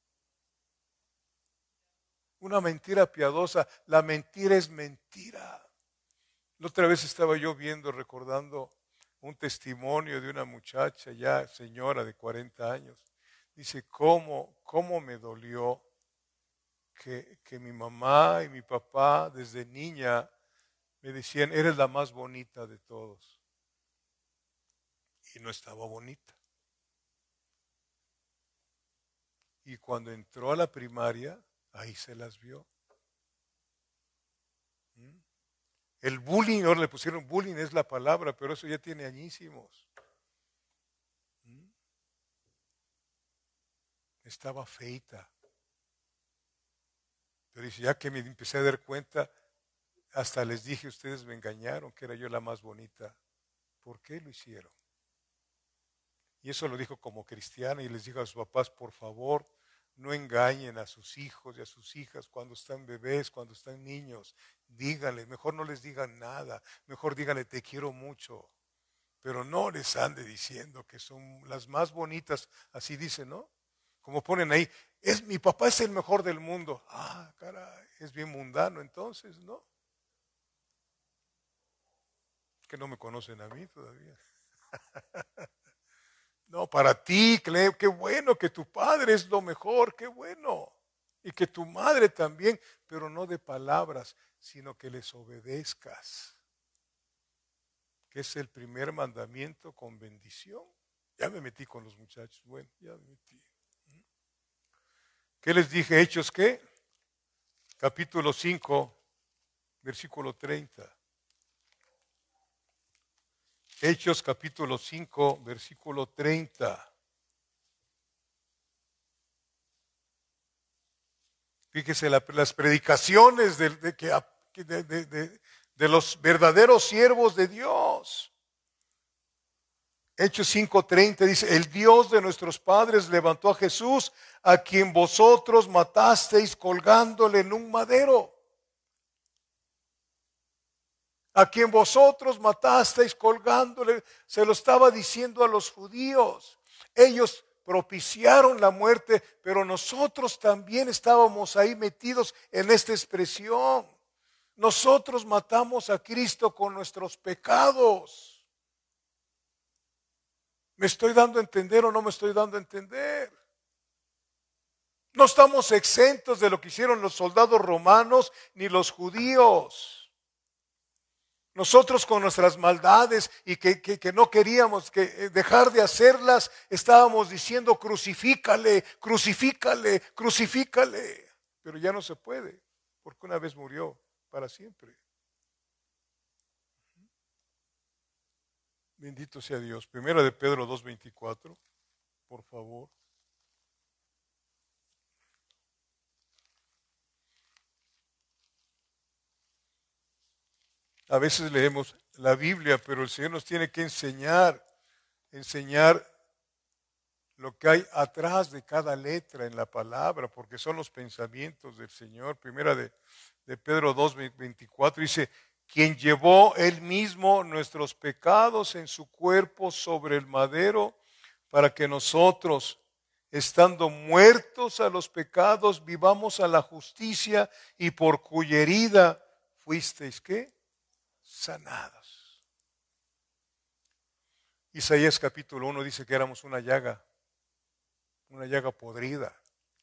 Una mentira piadosa. La mentira es mentira. La otra vez estaba yo viendo, recordando un testimonio de una muchacha ya señora de cuarenta años. Dice, ¿cómo, cómo me dolió que, que mi mamá y mi papá desde niña me decían, eres la más bonita de todos. Y no estaba bonita. Y cuando entró a la primaria, ahí se las vio. ¿Mm? El bullying, ahora le pusieron bullying, es la palabra, pero eso ya tiene añísimos. ¿Mm? Estaba feita. Pero dice, ya que me empecé a dar cuenta, hasta les dije, ustedes me engañaron, que era yo la más bonita. ¿Por qué lo hicieron? Y eso lo dijo como cristiana y les dijo a sus papás, por favor, no engañen a sus hijos y a sus hijas cuando están bebés, cuando están niños. Díganle, mejor no les digan nada, mejor díganle te quiero mucho. Pero no les ande diciendo que son las más bonitas, así dicen, ¿no? Como ponen ahí, es mi papá es el mejor del mundo. Ah, caray, es bien mundano entonces, ¿no? Que no me conocen a mí todavía. No, para ti, qué bueno que tu padre es lo mejor, qué bueno. Y que tu madre también, pero no de palabras, sino que les obedezcas. Que es el primer mandamiento con bendición. Ya me metí con los muchachos, bueno, ya me metí. ¿Qué les dije? Hechos, ¿qué? Capítulo cinco, versículo treinta. Hechos capítulo cinco, versículo treinta. Fíjese la, las predicaciones de, de, de, de, de, de los verdaderos siervos de Dios. Hechos cinco treinta dice, el Dios de nuestros padres levantó a Jesús, a quien vosotros matasteis colgándole en un madero. A quien vosotros matasteis colgándole, se lo estaba diciendo a los judíos. Ellos propiciaron la muerte, pero nosotros también estábamos ahí metidos en esta expresión. Nosotros matamos a Cristo con nuestros pecados. ¿Me estoy dando a entender o no me estoy dando a entender? No estamos exentos de lo que hicieron los soldados romanos ni los judíos. Nosotros con nuestras maldades y que, que, que no queríamos que dejar de hacerlas, estábamos diciendo crucifícale, crucifícale, crucifícale. Pero ya no se puede, porque una vez murió para siempre. Bendito sea Dios. Primera de Pedro dos veinticuatro, por favor. A veces leemos la Biblia, pero el Señor nos tiene que enseñar, enseñar lo que hay atrás de cada letra en la palabra, porque son los pensamientos del Señor. Primera de, de Pedro dos veinticuatro dice, quien llevó él mismo nuestros pecados en su cuerpo sobre el madero, para que nosotros, estando muertos a los pecados, vivamos a la justicia, y por cuya herida fuisteis, ¿qué? Sanados. Isaías capítulo uno dice que éramos una llaga, una llaga podrida.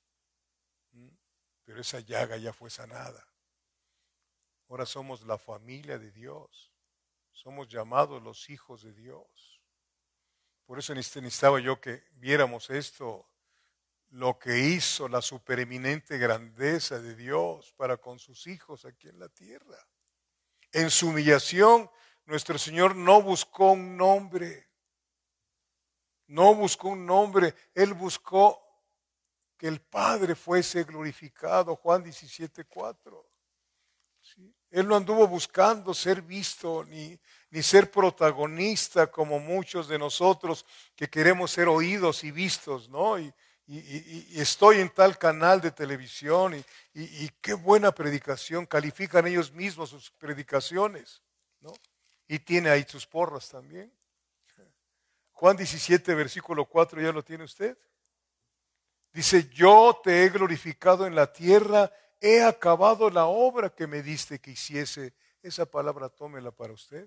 Pero esa llaga ya fue sanada. Ahora somos la familia de Dios. Somos llamados los hijos de Dios. Por eso necesitaba yo que viéramos esto, lo que hizo la supereminente grandeza de Dios para con sus hijos aquí en la tierra. En su humillación, nuestro Señor no buscó un nombre. No buscó un nombre. Él buscó que el Padre fuese glorificado. Juan diecisiete, cuatro. ¿Sí? Él no anduvo buscando ser visto ni, ni ser protagonista como muchos de nosotros que queremos ser oídos y vistos, ¿no? Y, y, y, y estoy en tal canal de televisión y, y, y qué buena predicación, califican ellos mismos sus predicaciones, ¿no? Y tiene ahí sus porras también. Juan diecisiete, versículo cuatro, ¿ya lo tiene usted? Dice, yo te he glorificado en la tierra, he acabado la obra que me diste que hiciese. Esa palabra tómela para usted.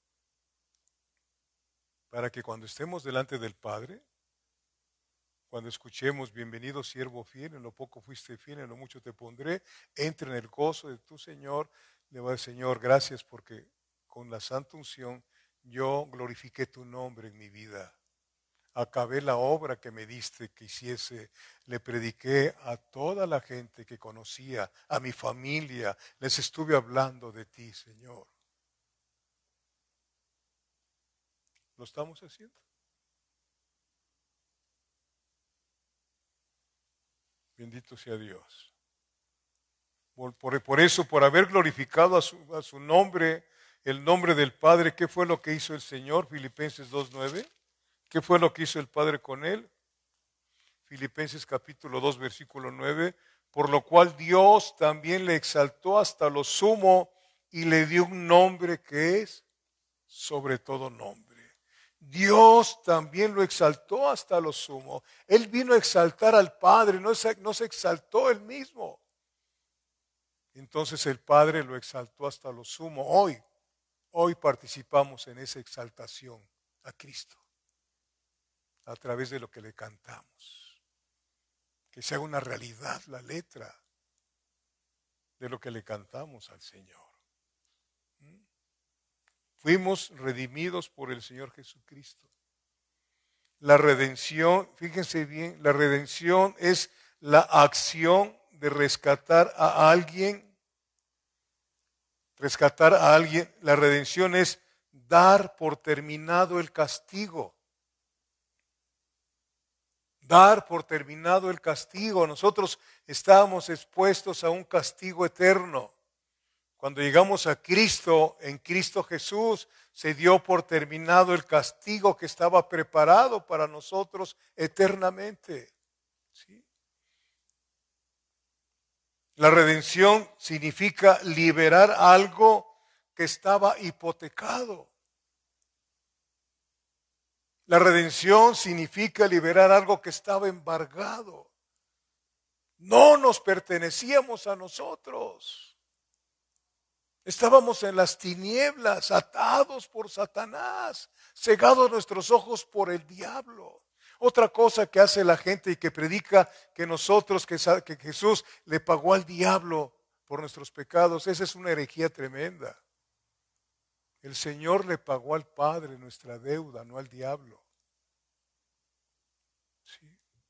Para que cuando estemos delante del Padre, cuando escuchemos, bienvenido siervo fiel, en lo poco fuiste fiel, en lo mucho te pondré, entre en el gozo de tu Señor. Le va a decir, Señor, gracias porque con la santa unción yo glorifiqué tu nombre en mi vida. Acabé la obra que me diste que hiciese, le prediqué a toda la gente que conocía, a mi familia, les estuve hablando de ti, Señor. ¿Lo estamos haciendo? Bendito sea Dios. Por, por, por eso, por haber glorificado a su, a su nombre, el nombre del Padre, ¿qué fue lo que hizo el Señor? Filipenses dos, nueve. ¿Qué fue lo que hizo el Padre con él? Filipenses capítulo dos, versículo nueve. Por lo cual Dios también le exaltó hasta lo sumo y le dio un nombre que es sobre todo nombre. Dios también lo exaltó hasta lo sumo. Él vino a exaltar al Padre, no se, no se exaltó él mismo. Entonces el Padre lo exaltó hasta lo sumo. Hoy, hoy participamos en esa exaltación a Cristo a través de lo que le cantamos. Que sea una realidad la letra de lo que le cantamos al Señor. ¿Mm? Fuimos redimidos por el Señor Jesucristo. La redención, fíjense bien, la redención es la acción de rescatar a alguien. Rescatar a alguien, la redención es dar por terminado el castigo. Dar por terminado el castigo. Nosotros estábamos expuestos a un castigo eterno. Cuando llegamos a Cristo, en Cristo Jesús, se dio por terminado el castigo que estaba preparado para nosotros eternamente. ¿Sí? La redención significa liberar algo que estaba hipotecado. La redención significa liberar algo que estaba embargado. No nos pertenecíamos a nosotros. Estábamos en las tinieblas, atados por Satanás, cegados nuestros ojos por el diablo. Otra cosa que hace la gente y que predica que nosotros, que, que Jesús le pagó al diablo por nuestros pecados, esa es una herejía tremenda. El Señor le pagó al Padre nuestra deuda, no al diablo. ¿Sí?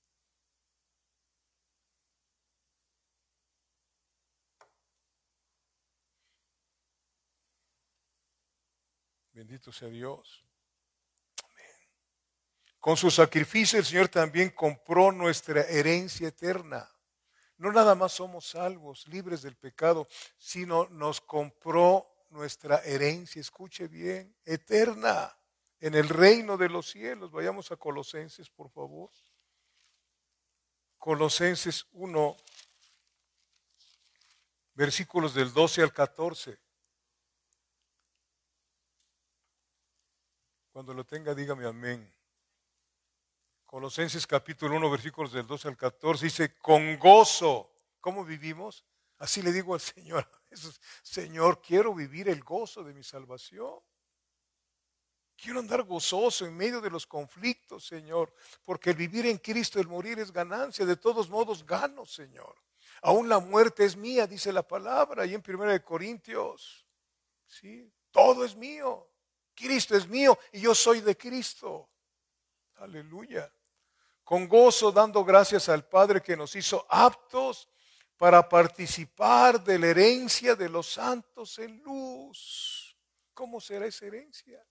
Bendito sea Dios. Amén. Con su sacrificio el Señor también compró nuestra herencia eterna. No nada más somos salvos, libres del pecado, sino nos compró nuestra herencia, escuche bien, eterna, en el reino de los cielos. Vayamos a Colosenses, por favor. Colosenses uno, versículos del doce al catorce. Cuando lo tenga, dígame amén. Colosenses capítulo uno, versículos del doce al catorce, dice, con gozo. ¿Cómo vivimos? Así le digo al Señor, Señor, quiero vivir el gozo de mi salvación. Quiero andar gozoso en medio de los conflictos, Señor, porque el vivir en Cristo, el morir es ganancia. De todos modos gano, Señor. Aún la muerte es mía, dice la palabra, y en primera de Corintios. ¿Sí? Todo es mío. Cristo es mío y yo soy de Cristo. Aleluya. Con gozo dando gracias al Padre que nos hizo aptos para participar de la herencia de los santos en luz. ¿Cómo será esa herencia?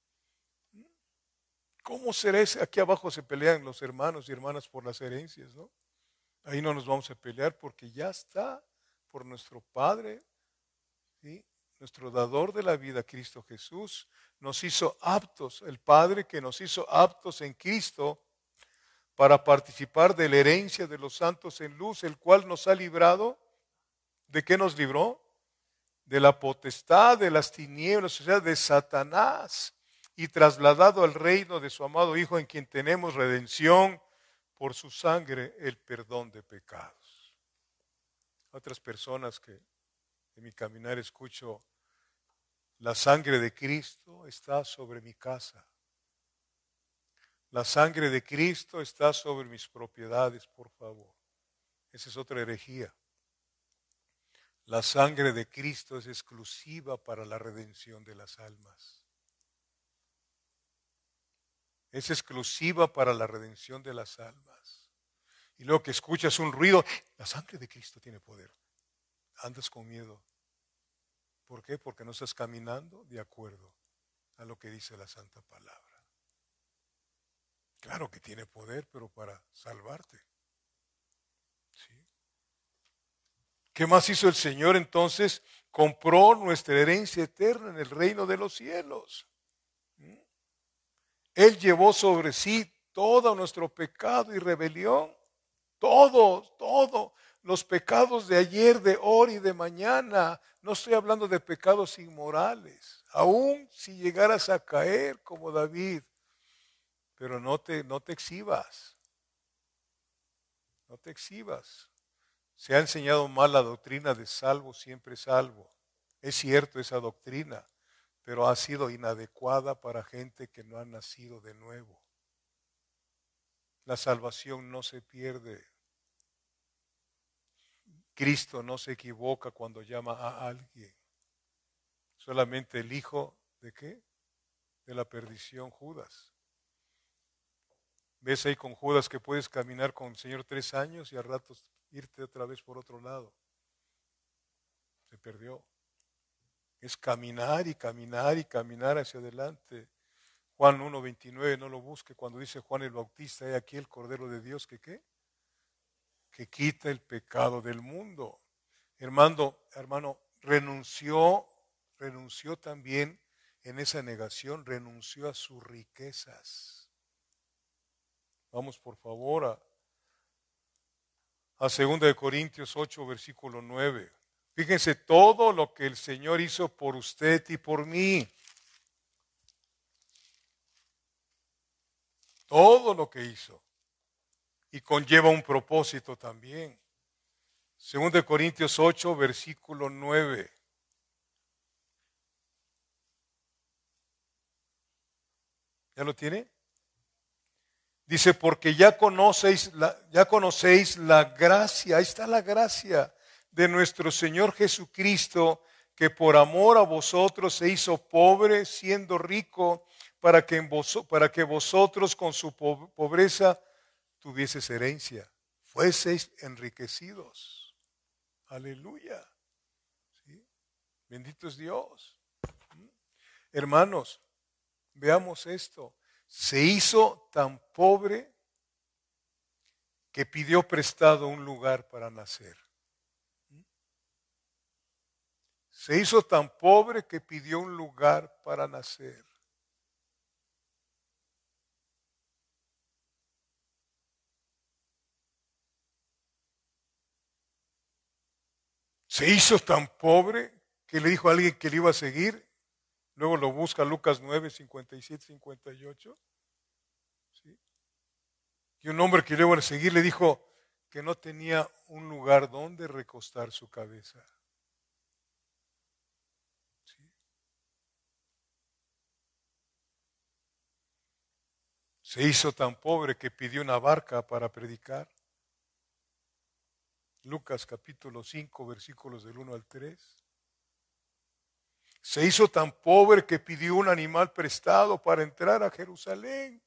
¿Cómo será ese? Aquí abajo se pelean los hermanos y hermanas por las herencias, ¿no? Ahí no nos vamos a pelear porque ya está por nuestro Padre, ¿sí? Nuestro dador de la vida, Cristo Jesús, nos hizo aptos, el Padre que nos hizo aptos en Cristo para participar de la herencia de los santos en luz, el cual nos ha librado. ¿De qué nos libró? De la potestad de las tinieblas, o sea, de Satanás, y trasladado al reino de su amado Hijo, en quien tenemos redención por su sangre, el perdón de pecados. Otras personas que en mi caminar escucho, la sangre de Cristo está sobre mi casa. La sangre de Cristo está sobre mis propiedades, por favor. Esa es otra herejía. La sangre de Cristo es exclusiva para la redención de las almas. Es exclusiva para la redención de las almas. Y luego que escuchas un ruido, la sangre de Cristo tiene poder. Andas con miedo. ¿Por qué? Porque no estás caminando de acuerdo a lo que dice la Santa Palabra. Claro que tiene poder, pero para salvarte. ¿Sí? ¿Qué más hizo el Señor entonces? Compró nuestra herencia eterna en el reino de los cielos. ¿Mm? Él llevó sobre sí todo nuestro pecado y rebelión. Todos, todos los pecados de ayer, de hoy y de mañana. No estoy hablando de pecados inmorales. Aún si llegaras a caer como David. Pero no te, no te exhibas. No te exhibas. Se ha enseñado mal la doctrina de salvo, siempre salvo. Es cierto esa doctrina, pero ha sido inadecuada para gente que no ha nacido de nuevo. La salvación no se pierde. Cristo no se equivoca cuando llama a alguien. Solamente el hijo de qué? De la perdición, Judas. Ves ahí con Judas que puedes caminar con el Señor tres años y a ratos irte otra vez por otro lado. Se perdió. Es caminar y caminar y caminar hacia adelante. Juan uno veintinueve, no lo busque, cuando dice Juan el Bautista, he aquí el Cordero de Dios que qué, que quita el pecado del mundo. Hermano, hermano, renunció, renunció también en esa negación, renunció a sus riquezas. Vamos por favor a, a segunda de Corintios ocho, versículo nueve. Fíjense todo lo que el Señor hizo por usted y por mí. Todo lo que hizo. Y conlleva un propósito también. segunda de Corintios ocho, versículo nueve. ¿Ya lo tiene? Dice, porque ya conocéis la, ya conocéis la gracia, ahí está la gracia de nuestro Señor Jesucristo, que por amor a vosotros se hizo pobre, siendo rico, para que, en vos, para que vosotros con su pobreza tuvieseis herencia, fueseis enriquecidos. Aleluya. ¿Sí? Bendito es Dios. ¿Mm? Hermanos, veamos esto. Se hizo tan pobre que pidió prestado un lugar para nacer. Se hizo tan pobre que pidió un lugar para nacer. Se hizo tan pobre que le dijo a alguien que le iba a seguir. Luego lo busca Lucas nueve, cincuenta y siete, cincuenta y ocho. ¿Sí? Y un hombre que le iba a seguir le dijo que no tenía un lugar donde recostar su cabeza. ¿Sí? Se hizo tan pobre que pidió una barca para predicar. Lucas capítulo cinco, versículos del uno al tres. Se hizo tan pobre que pidió un animal prestado para entrar a Jerusalén.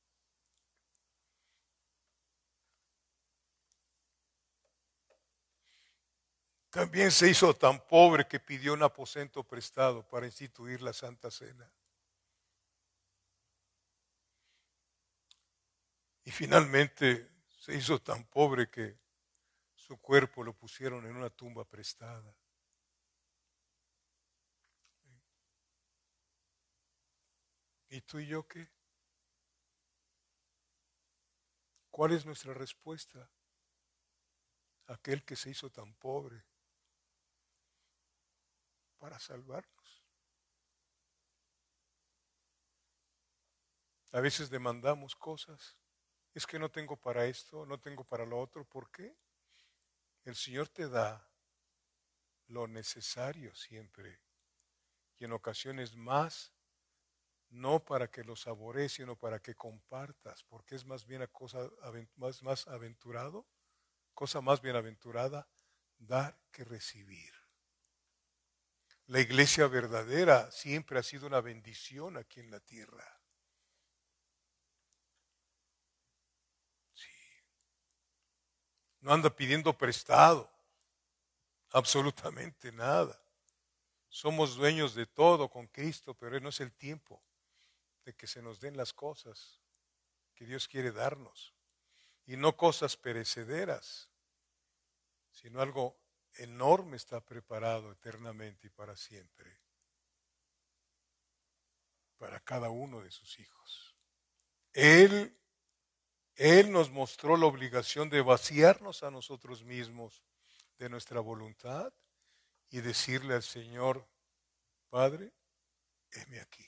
También se hizo tan pobre que pidió un aposento prestado para instituir la Santa Cena. Y finalmente se hizo tan pobre que su cuerpo lo pusieron en una tumba prestada. ¿Y tú y yo qué? ¿Cuál es nuestra respuesta? Aquel que se hizo tan pobre para salvarnos. A veces demandamos cosas. Es que no tengo para esto, no tengo para lo otro. ¿Por qué? El Señor te da lo necesario siempre. Y en ocasiones más, no para que lo saborees, sino para que compartas. Porque es más bien a cosa más, más aventurado, cosa más bienaventurada, dar que recibir. La iglesia verdadera siempre ha sido una bendición aquí en la tierra. Sí. No anda pidiendo prestado, absolutamente nada. Somos dueños de todo con Cristo, pero no es el tiempo de que se nos den las cosas que Dios quiere darnos. Y no cosas perecederas, sino algo enorme está preparado eternamente y para siempre para cada uno de sus hijos. Él, Él nos mostró la obligación de vaciarnos a nosotros mismos de nuestra voluntad y decirle al Señor, Padre, heme aquí.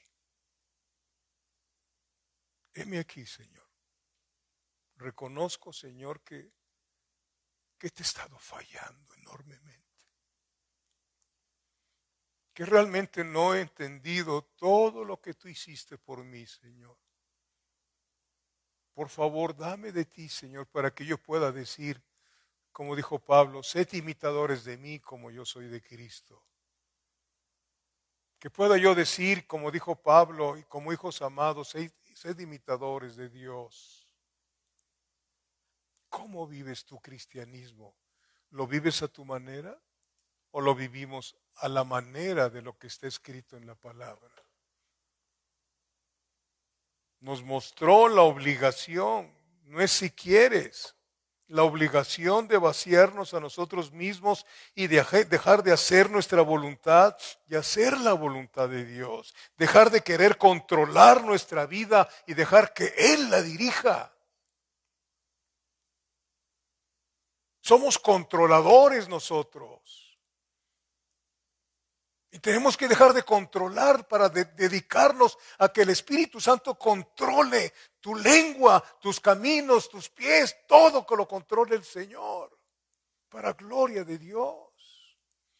Heme aquí, Señor. Reconozco, Señor, que, que te he estado fallando enormemente. Que realmente no he entendido todo lo que tú hiciste por mí, Señor. Por favor, dame de ti, Señor, para que yo pueda decir, como dijo Pablo, sed imitadores de mí como yo soy de Cristo. Que pueda yo decir, como dijo Pablo, y como hijos amados, sed, sed imitadores de Dios. ¿Cómo vives tu cristianismo? ¿Lo vives a tu manera o lo vivimos a la manera de lo que está escrito en la palabra? Nos mostró la obligación, no es si quieres, la obligación de vaciarnos a nosotros mismos y de dejar de hacer nuestra voluntad y hacer la voluntad de Dios. Dejar de querer controlar nuestra vida y dejar que Él la dirija. Somos controladores nosotros. Y tenemos que dejar de controlar para de- dedicarnos a que el Espíritu Santo controle tu lengua, tus caminos, tus pies, todo que lo controle el Señor, para gloria de Dios.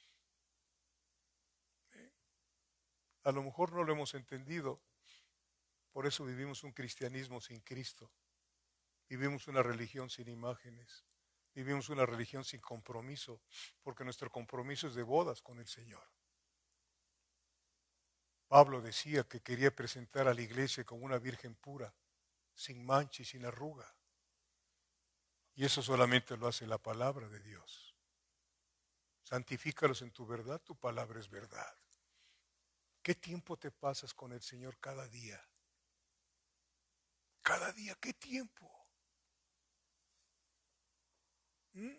A lo mejor no lo hemos entendido, por eso vivimos un cristianismo sin Cristo, vivimos una religión sin imágenes, vivimos una religión sin compromiso, porque nuestro compromiso es de bodas con el Señor. Pablo decía que quería presentar a la iglesia como una virgen pura, sin mancha y sin arruga. Y eso solamente lo hace la palabra de Dios. Santifícalos en tu verdad, tu palabra es verdad. ¿Qué tiempo te pasas con el Señor cada día? Cada día, ¿qué tiempo? ¿Mm?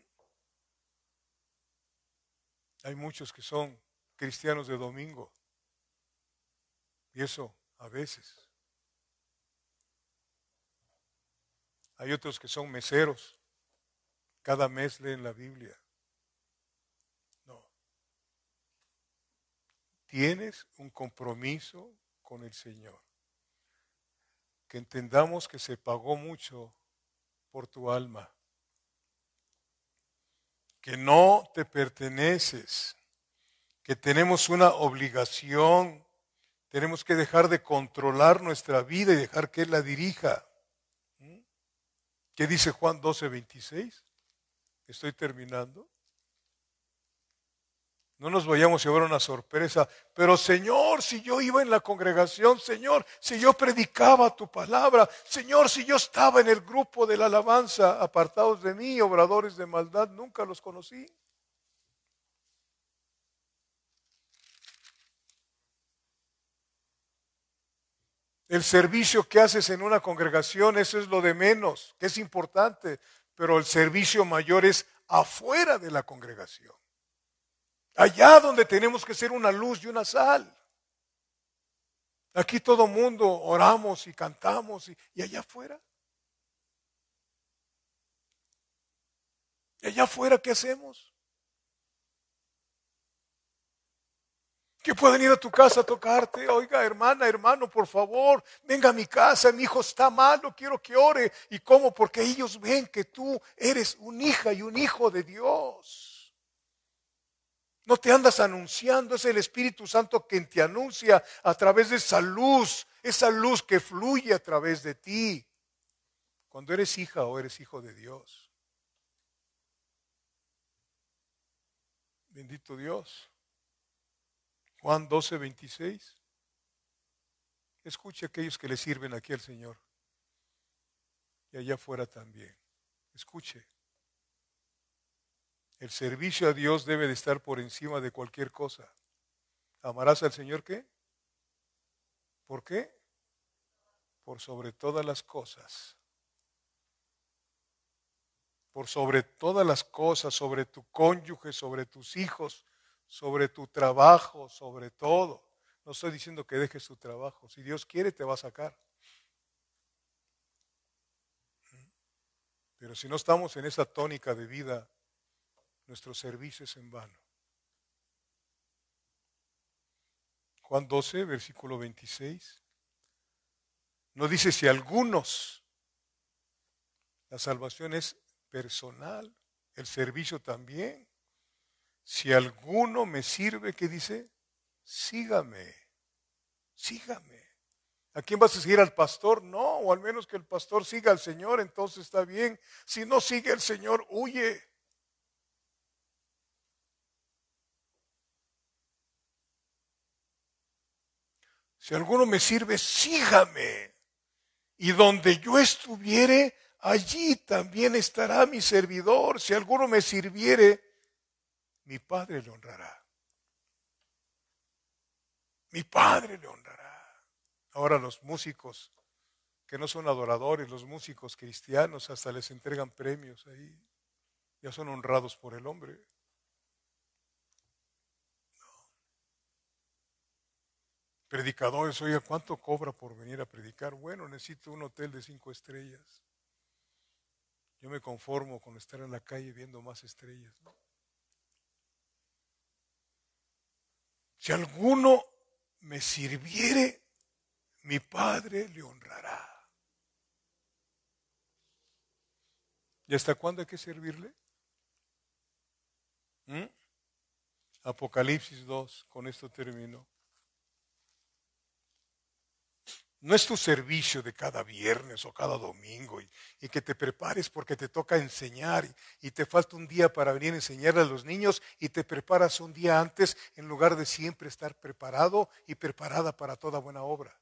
Hay muchos que son cristianos de domingo. Y eso a veces. Hay otros que son meseros. Cada mes leen la Biblia. No. Tienes un compromiso con el Señor. Que entendamos que se pagó mucho por tu alma. Que no te perteneces. Que tenemos una obligación. Tenemos que dejar de controlar nuestra vida y dejar que Él la dirija. ¿Qué dice Juan doce, veintiséis? Estoy terminando. No nos vayamos a llevar una sorpresa. Pero Señor, si yo iba en la congregación, Señor, si yo predicaba tu palabra, Señor, si yo estaba en el grupo de la alabanza, apartados de mí, obradores de maldad, nunca los conocí. El servicio que haces en una congregación, eso es lo de menos, que es importante, pero el servicio mayor es afuera de la congregación. Allá donde tenemos que ser una luz y una sal. Aquí todo mundo oramos y cantamos y, y allá afuera. ¿Y allá afuera qué hacemos? Que pueden ir a tu casa a tocarte. Oiga, hermana, hermano, por favor, venga a mi casa, mi hijo está malo, quiero que ore. ¿Y cómo? Porque ellos ven que tú eres una hija y un hijo de Dios. No te andas anunciando, es el Espíritu Santo quien te anuncia a través de esa luz, esa luz que fluye a través de ti. Cuando eres hija o eres hijo de Dios. Bendito Dios. Juan doce, veintiséis. Escuche a aquellos que le sirven aquí al Señor. Y allá afuera también. Escuche. El servicio a Dios debe de estar por encima de cualquier cosa. ¿Amarás al Señor qué? ¿Por qué? Por sobre todas las cosas. Por sobre todas las cosas, sobre tu cónyuge, sobre tus hijos, sobre tu trabajo, sobre todo. No estoy diciendo que dejes tu trabajo. Si Dios quiere, te va a sacar. Pero si no estamos en esa tónica de vida, nuestro servicio es en vano. Juan doce, versículo veintiséis. No dice si algunos. La salvación es personal, el servicio también. Si alguno me sirve, ¿qué dice? Sígame, sígame. ¿A quién vas a seguir? ¿Al pastor? No, o al menos que el pastor siga al Señor, entonces está bien. Si no sigue al Señor, huye. Si alguno me sirve, sígame. Y donde yo estuviere, allí también estará mi servidor. Si alguno me sirviere, mi Padre le honrará. Mi Padre le honrará. Ahora los músicos que no son adoradores, los músicos cristianos, hasta les entregan premios ahí. Ya son honrados por el hombre. Predicadores, oiga, ¿cuánto cobra por venir a predicar? Bueno, necesito un hotel de cinco estrellas. Yo me conformo con estar en la calle viendo más estrellas, ¿no? Si alguno me sirviere, mi Padre le honrará. ¿Y hasta cuándo hay que servirle? ¿Mm? Apocalipsis dos, con esto termino. No es tu servicio de cada viernes o cada domingo y, y que te prepares porque te toca enseñar y, y te falta un día para venir a enseñarle a los niños y te preparas un día antes en lugar de siempre estar preparado y preparada para toda buena obra.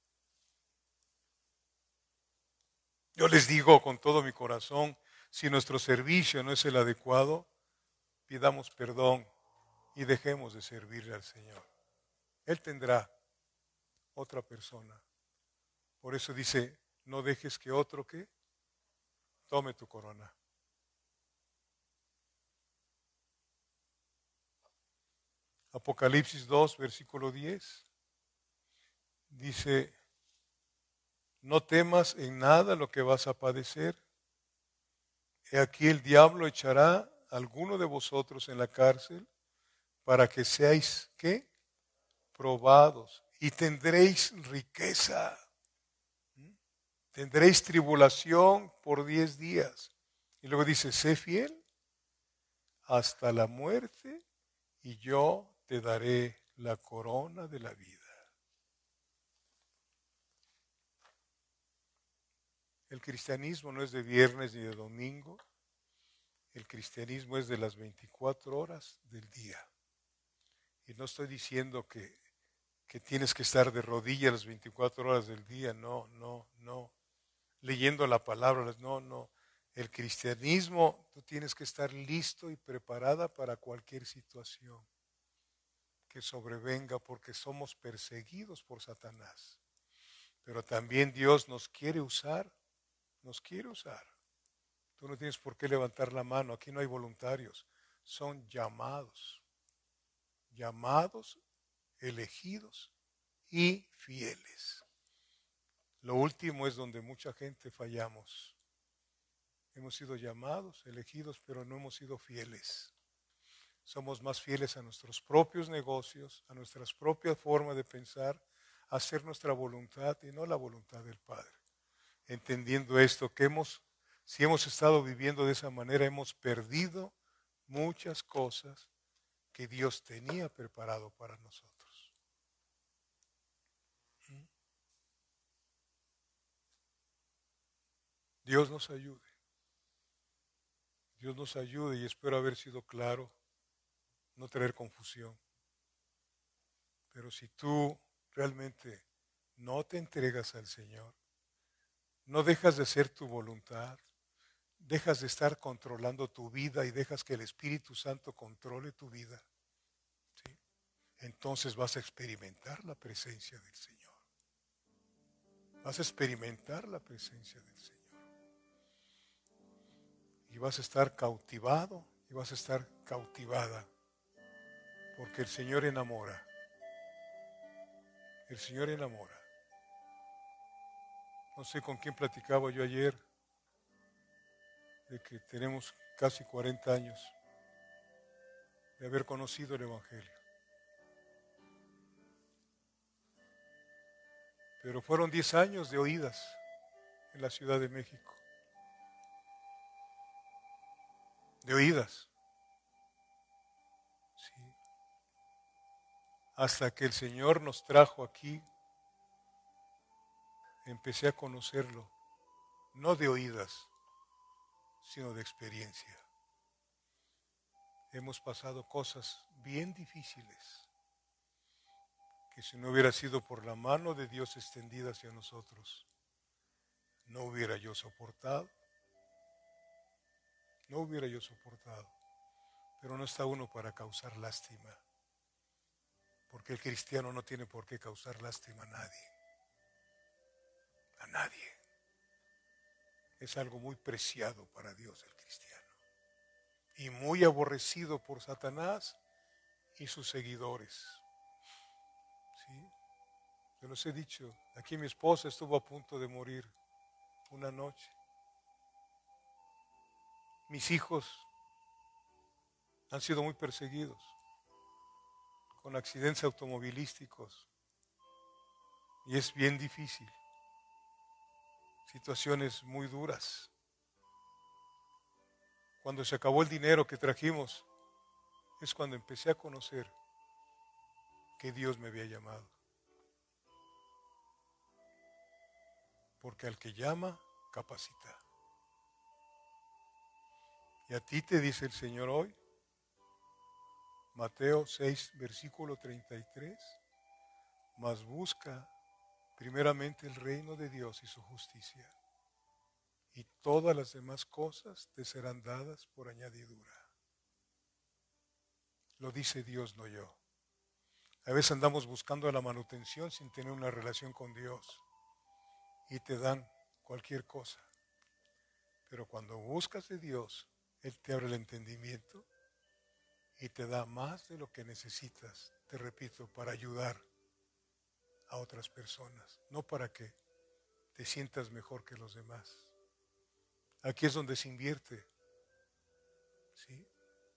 Yo les digo con todo mi corazón, si nuestro servicio no es el adecuado, pidamos perdón y dejemos de servirle al Señor. Él tendrá otra persona. Por eso dice, no dejes que otro que tome tu corona. Apocalipsis dos, versículo diez. Dice, no temas en nada lo que vas a padecer. He aquí el diablo echará a alguno de vosotros en la cárcel para que seáis, ¿qué? Probados y tendréis riqueza. Tendréis tribulación por diez días. Y luego dice, sé fiel hasta la muerte y yo te daré la corona de la vida. El cristianismo no es de viernes ni de domingo. El cristianismo es de las veinticuatro horas del día. Y no estoy diciendo que, que tienes que estar de rodillas las veinticuatro horas del día. No, no, no. Leyendo la palabra, no, no. El cristianismo, tú tienes que estar listo y preparada para cualquier situación que sobrevenga, porque somos perseguidos por Satanás. Pero también Dios nos quiere usar, nos quiere usar. Tú no tienes por qué levantar la mano, aquí no hay voluntarios, son llamados, llamados, elegidos y fieles. Lo último es donde mucha gente fallamos. Hemos sido llamados, elegidos, pero no hemos sido fieles. Somos más fieles a nuestros propios negocios, a nuestras propias formas de pensar, a hacer nuestra voluntad y no la voluntad del Padre. Entendiendo esto, que hemos, si hemos estado viviendo de esa manera, hemos perdido muchas cosas que Dios tenía preparado para nosotros. Dios nos ayude. Dios nos ayude y espero haber sido claro, no traer confusión. Pero si tú realmente no te entregas al Señor, no dejas de ser tu voluntad, dejas de estar controlando tu vida y dejas que el Espíritu Santo controle tu vida, ¿sí? Entonces vas a experimentar la presencia del Señor. Vas a experimentar la presencia del Señor. Y vas a estar cautivado y vas a estar cautivada. Porque el Señor enamora. El Señor enamora. No sé con quién platicaba yo ayer, de que tenemos casi cuarenta años de haber conocido el Evangelio. Pero fueron diez años de oídas en la Ciudad de México. De oídas. Sí. Hasta que el Señor nos trajo aquí, empecé a conocerlo, no de oídas, sino de experiencia. Hemos pasado cosas bien difíciles, que si no hubiera sido por la mano de Dios extendida hacia nosotros, no hubiera yo soportado, no hubiera yo soportado. Pero no está uno para causar lástima, porque el cristiano no tiene por qué causar lástima a nadie, a nadie. Es algo muy preciado para Dios el cristiano y muy aborrecido por Satanás y sus seguidores. ¿Sí? Yo les he dicho, aquí mi esposa estuvo a punto de morir una noche. Mis hijos han sido muy perseguidos con accidentes automovilísticos y es bien difícil. Situaciones muy duras. Cuando se acabó el dinero que trajimos, es cuando empecé a conocer que Dios me había llamado. Porque al que llama, capacita. Y a ti te dice el Señor hoy, Mateo seis, versículo treinta y tres, mas busca primeramente el reino de Dios y su justicia, y todas las demás cosas te serán dadas por añadidura. Lo dice Dios, no yo. A veces andamos buscando la manutención sin tener una relación con Dios y te dan cualquier cosa. Pero cuando buscas de Dios, Él te abre el entendimiento y te da más de lo que necesitas, te repito, para ayudar a otras personas, no para que te sientas mejor que los demás. Aquí es donde se invierte, ¿sí?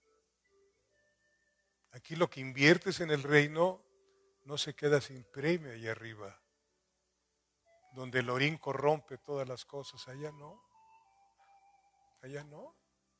Aquí lo que inviertes en el reino no se queda sin premio allá arriba, donde el orín corrompe todas las cosas, allá no, allá no.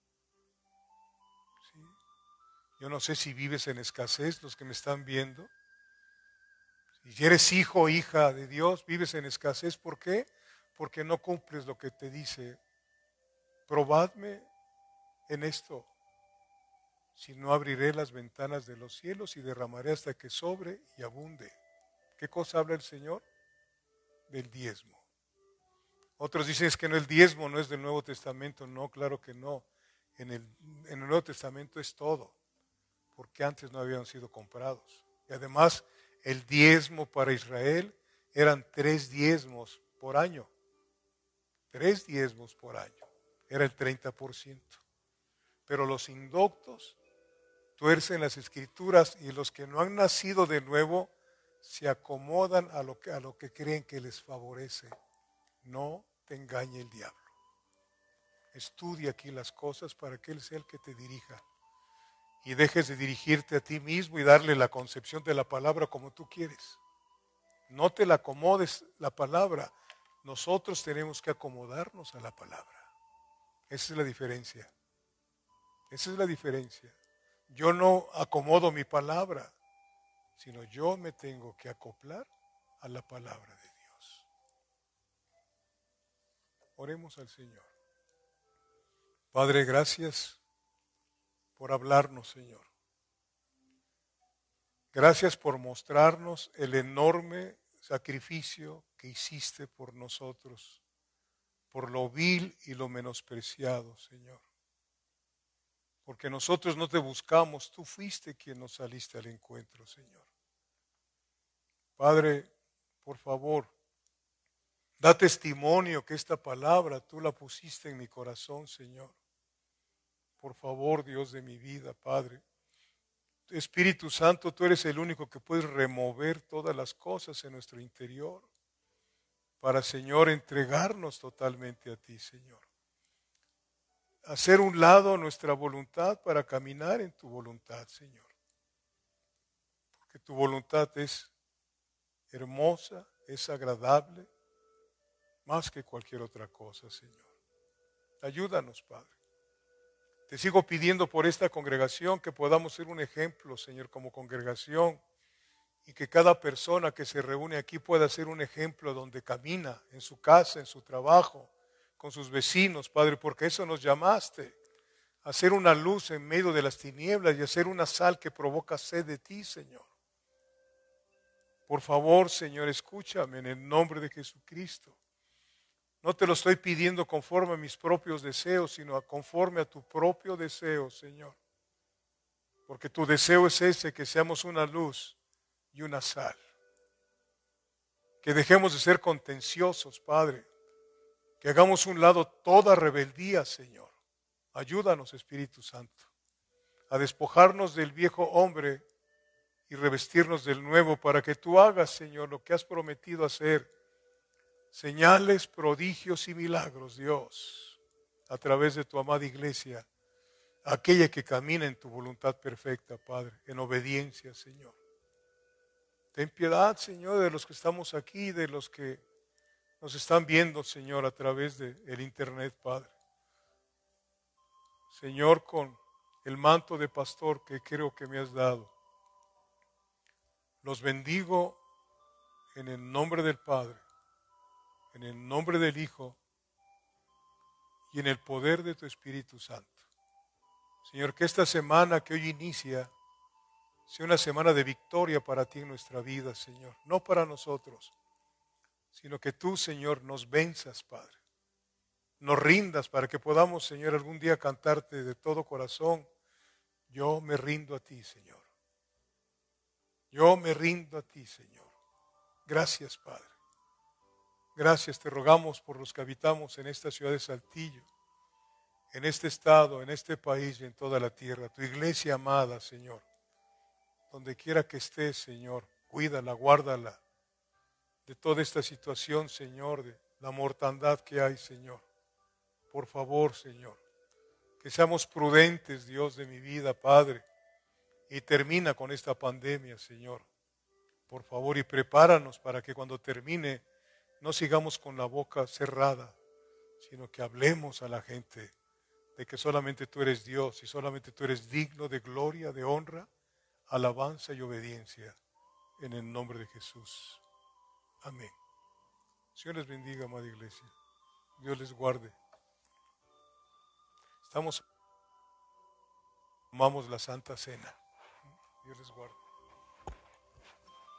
¿Sí? Yo no sé si vives en escasez, los que me están viendo. Si eres hijo o hija de Dios, vives en escasez, ¿por qué? porque no cumples lo que te dice. Probadme en esto, si no abriré las ventanas de los cielos y derramaré hasta que sobre y abunde. ¿Qué cosa habla el Señor? Del diezmo. Otros dicen es que no, el diezmo no es del Nuevo Testamento. No, claro que no. En el, en el Nuevo Testamento es todo, porque antes no habían sido comprados. Y además, el diezmo para Israel eran tres diezmos por año. Tres diezmos por año. Era el treinta por ciento. Pero los indoctos tuercen las escrituras y los que no han nacido de nuevo se acomodan a lo que, a lo que creen que les favorece. No te engañe el diablo. Estudia aquí las cosas para que Él sea el que te dirija. Y dejes de dirigirte a ti mismo y darle la concepción de la palabra como tú quieres. No te la acomodes la palabra. Nosotros tenemos que acomodarnos a la palabra. Esa es la diferencia. Esa es la diferencia. Yo no acomodo mi palabra, sino yo me tengo que acoplar a la palabra de Dios. Oremos al Señor. Padre, gracias por hablarnos, Señor. Gracias por mostrarnos el enorme sacrificio que hiciste por nosotros, por lo vil y lo menospreciado, Señor. Porque nosotros no te buscamos, tú fuiste quien nos saliste al encuentro, Señor. Padre, por favor, da testimonio que esta palabra tú la pusiste en mi corazón, Señor. Por favor, Dios de mi vida, Padre. Espíritu Santo, tú eres el único que puedes remover todas las cosas en nuestro interior para, Señor, entregarnos totalmente a ti, Señor. Hacer un lado nuestra voluntad para caminar en tu voluntad, Señor. Porque tu voluntad es hermosa, es agradable, más que cualquier otra cosa, Señor. Ayúdanos, Padre. Te sigo pidiendo por esta congregación que podamos ser un ejemplo, Señor, como congregación, y que cada persona que se reúne aquí pueda ser un ejemplo donde camina, en su casa, en su trabajo, con sus vecinos, Padre, porque eso nos llamaste, a ser una luz en medio de las tinieblas y a ser una sal que provoca sed de ti, Señor. Por favor, Señor, escúchame en el nombre de Jesucristo. No te lo estoy pidiendo conforme a mis propios deseos, sino conforme a tu propio deseo, Señor. Porque tu deseo es ese, que seamos una luz y una sal. Que dejemos de ser contenciosos, Padre. Que hagamos un lado toda rebeldía, Señor. Ayúdanos, Espíritu Santo, a despojarnos del viejo hombre y revestirnos del nuevo para que tú hagas, Señor, lo que has prometido hacer. Señales, prodigios y milagros, Dios, a través de tu amada iglesia, aquella que camina en tu voluntad perfecta, Padre, en obediencia, Señor. Ten piedad, Señor, de los que estamos aquí, de los que nos están viendo, Señor, a través del internet, Padre. Señor, con el manto de pastor que creo que me has dado, los bendigo en el nombre del Padre, en el nombre del Hijo y en el poder de tu Espíritu Santo. Señor, que esta semana que hoy inicia sea una semana de victoria para ti en nuestra vida, Señor. No para nosotros, sino que tú, Señor, nos venzas, Padre. Nos rindas para que podamos, Señor, algún día cantarte de todo corazón. Yo me rindo a ti, Señor. Yo me rindo a ti, Señor. Gracias, Padre. Gracias, te rogamos por los que habitamos en esta ciudad de Saltillo, en este estado, en este país y en toda la tierra. Tu iglesia amada, Señor. Donde quiera que estés, Señor, cuídala, guárdala de toda esta situación, Señor, de la mortandad que hay, Señor. Por favor, Señor, que seamos prudentes, Dios de mi vida, Padre, y termina con esta pandemia, Señor. Por favor, y prepáranos para que cuando termine no sigamos con la boca cerrada, sino que hablemos a la gente de que solamente tú eres Dios y solamente tú eres digno de gloria, de honra, alabanza y obediencia. En el nombre de Jesús. Amén. Señor les bendiga, amada iglesia. Dios les guarde. Estamos, amamos la Santa Cena. Dios les guarde.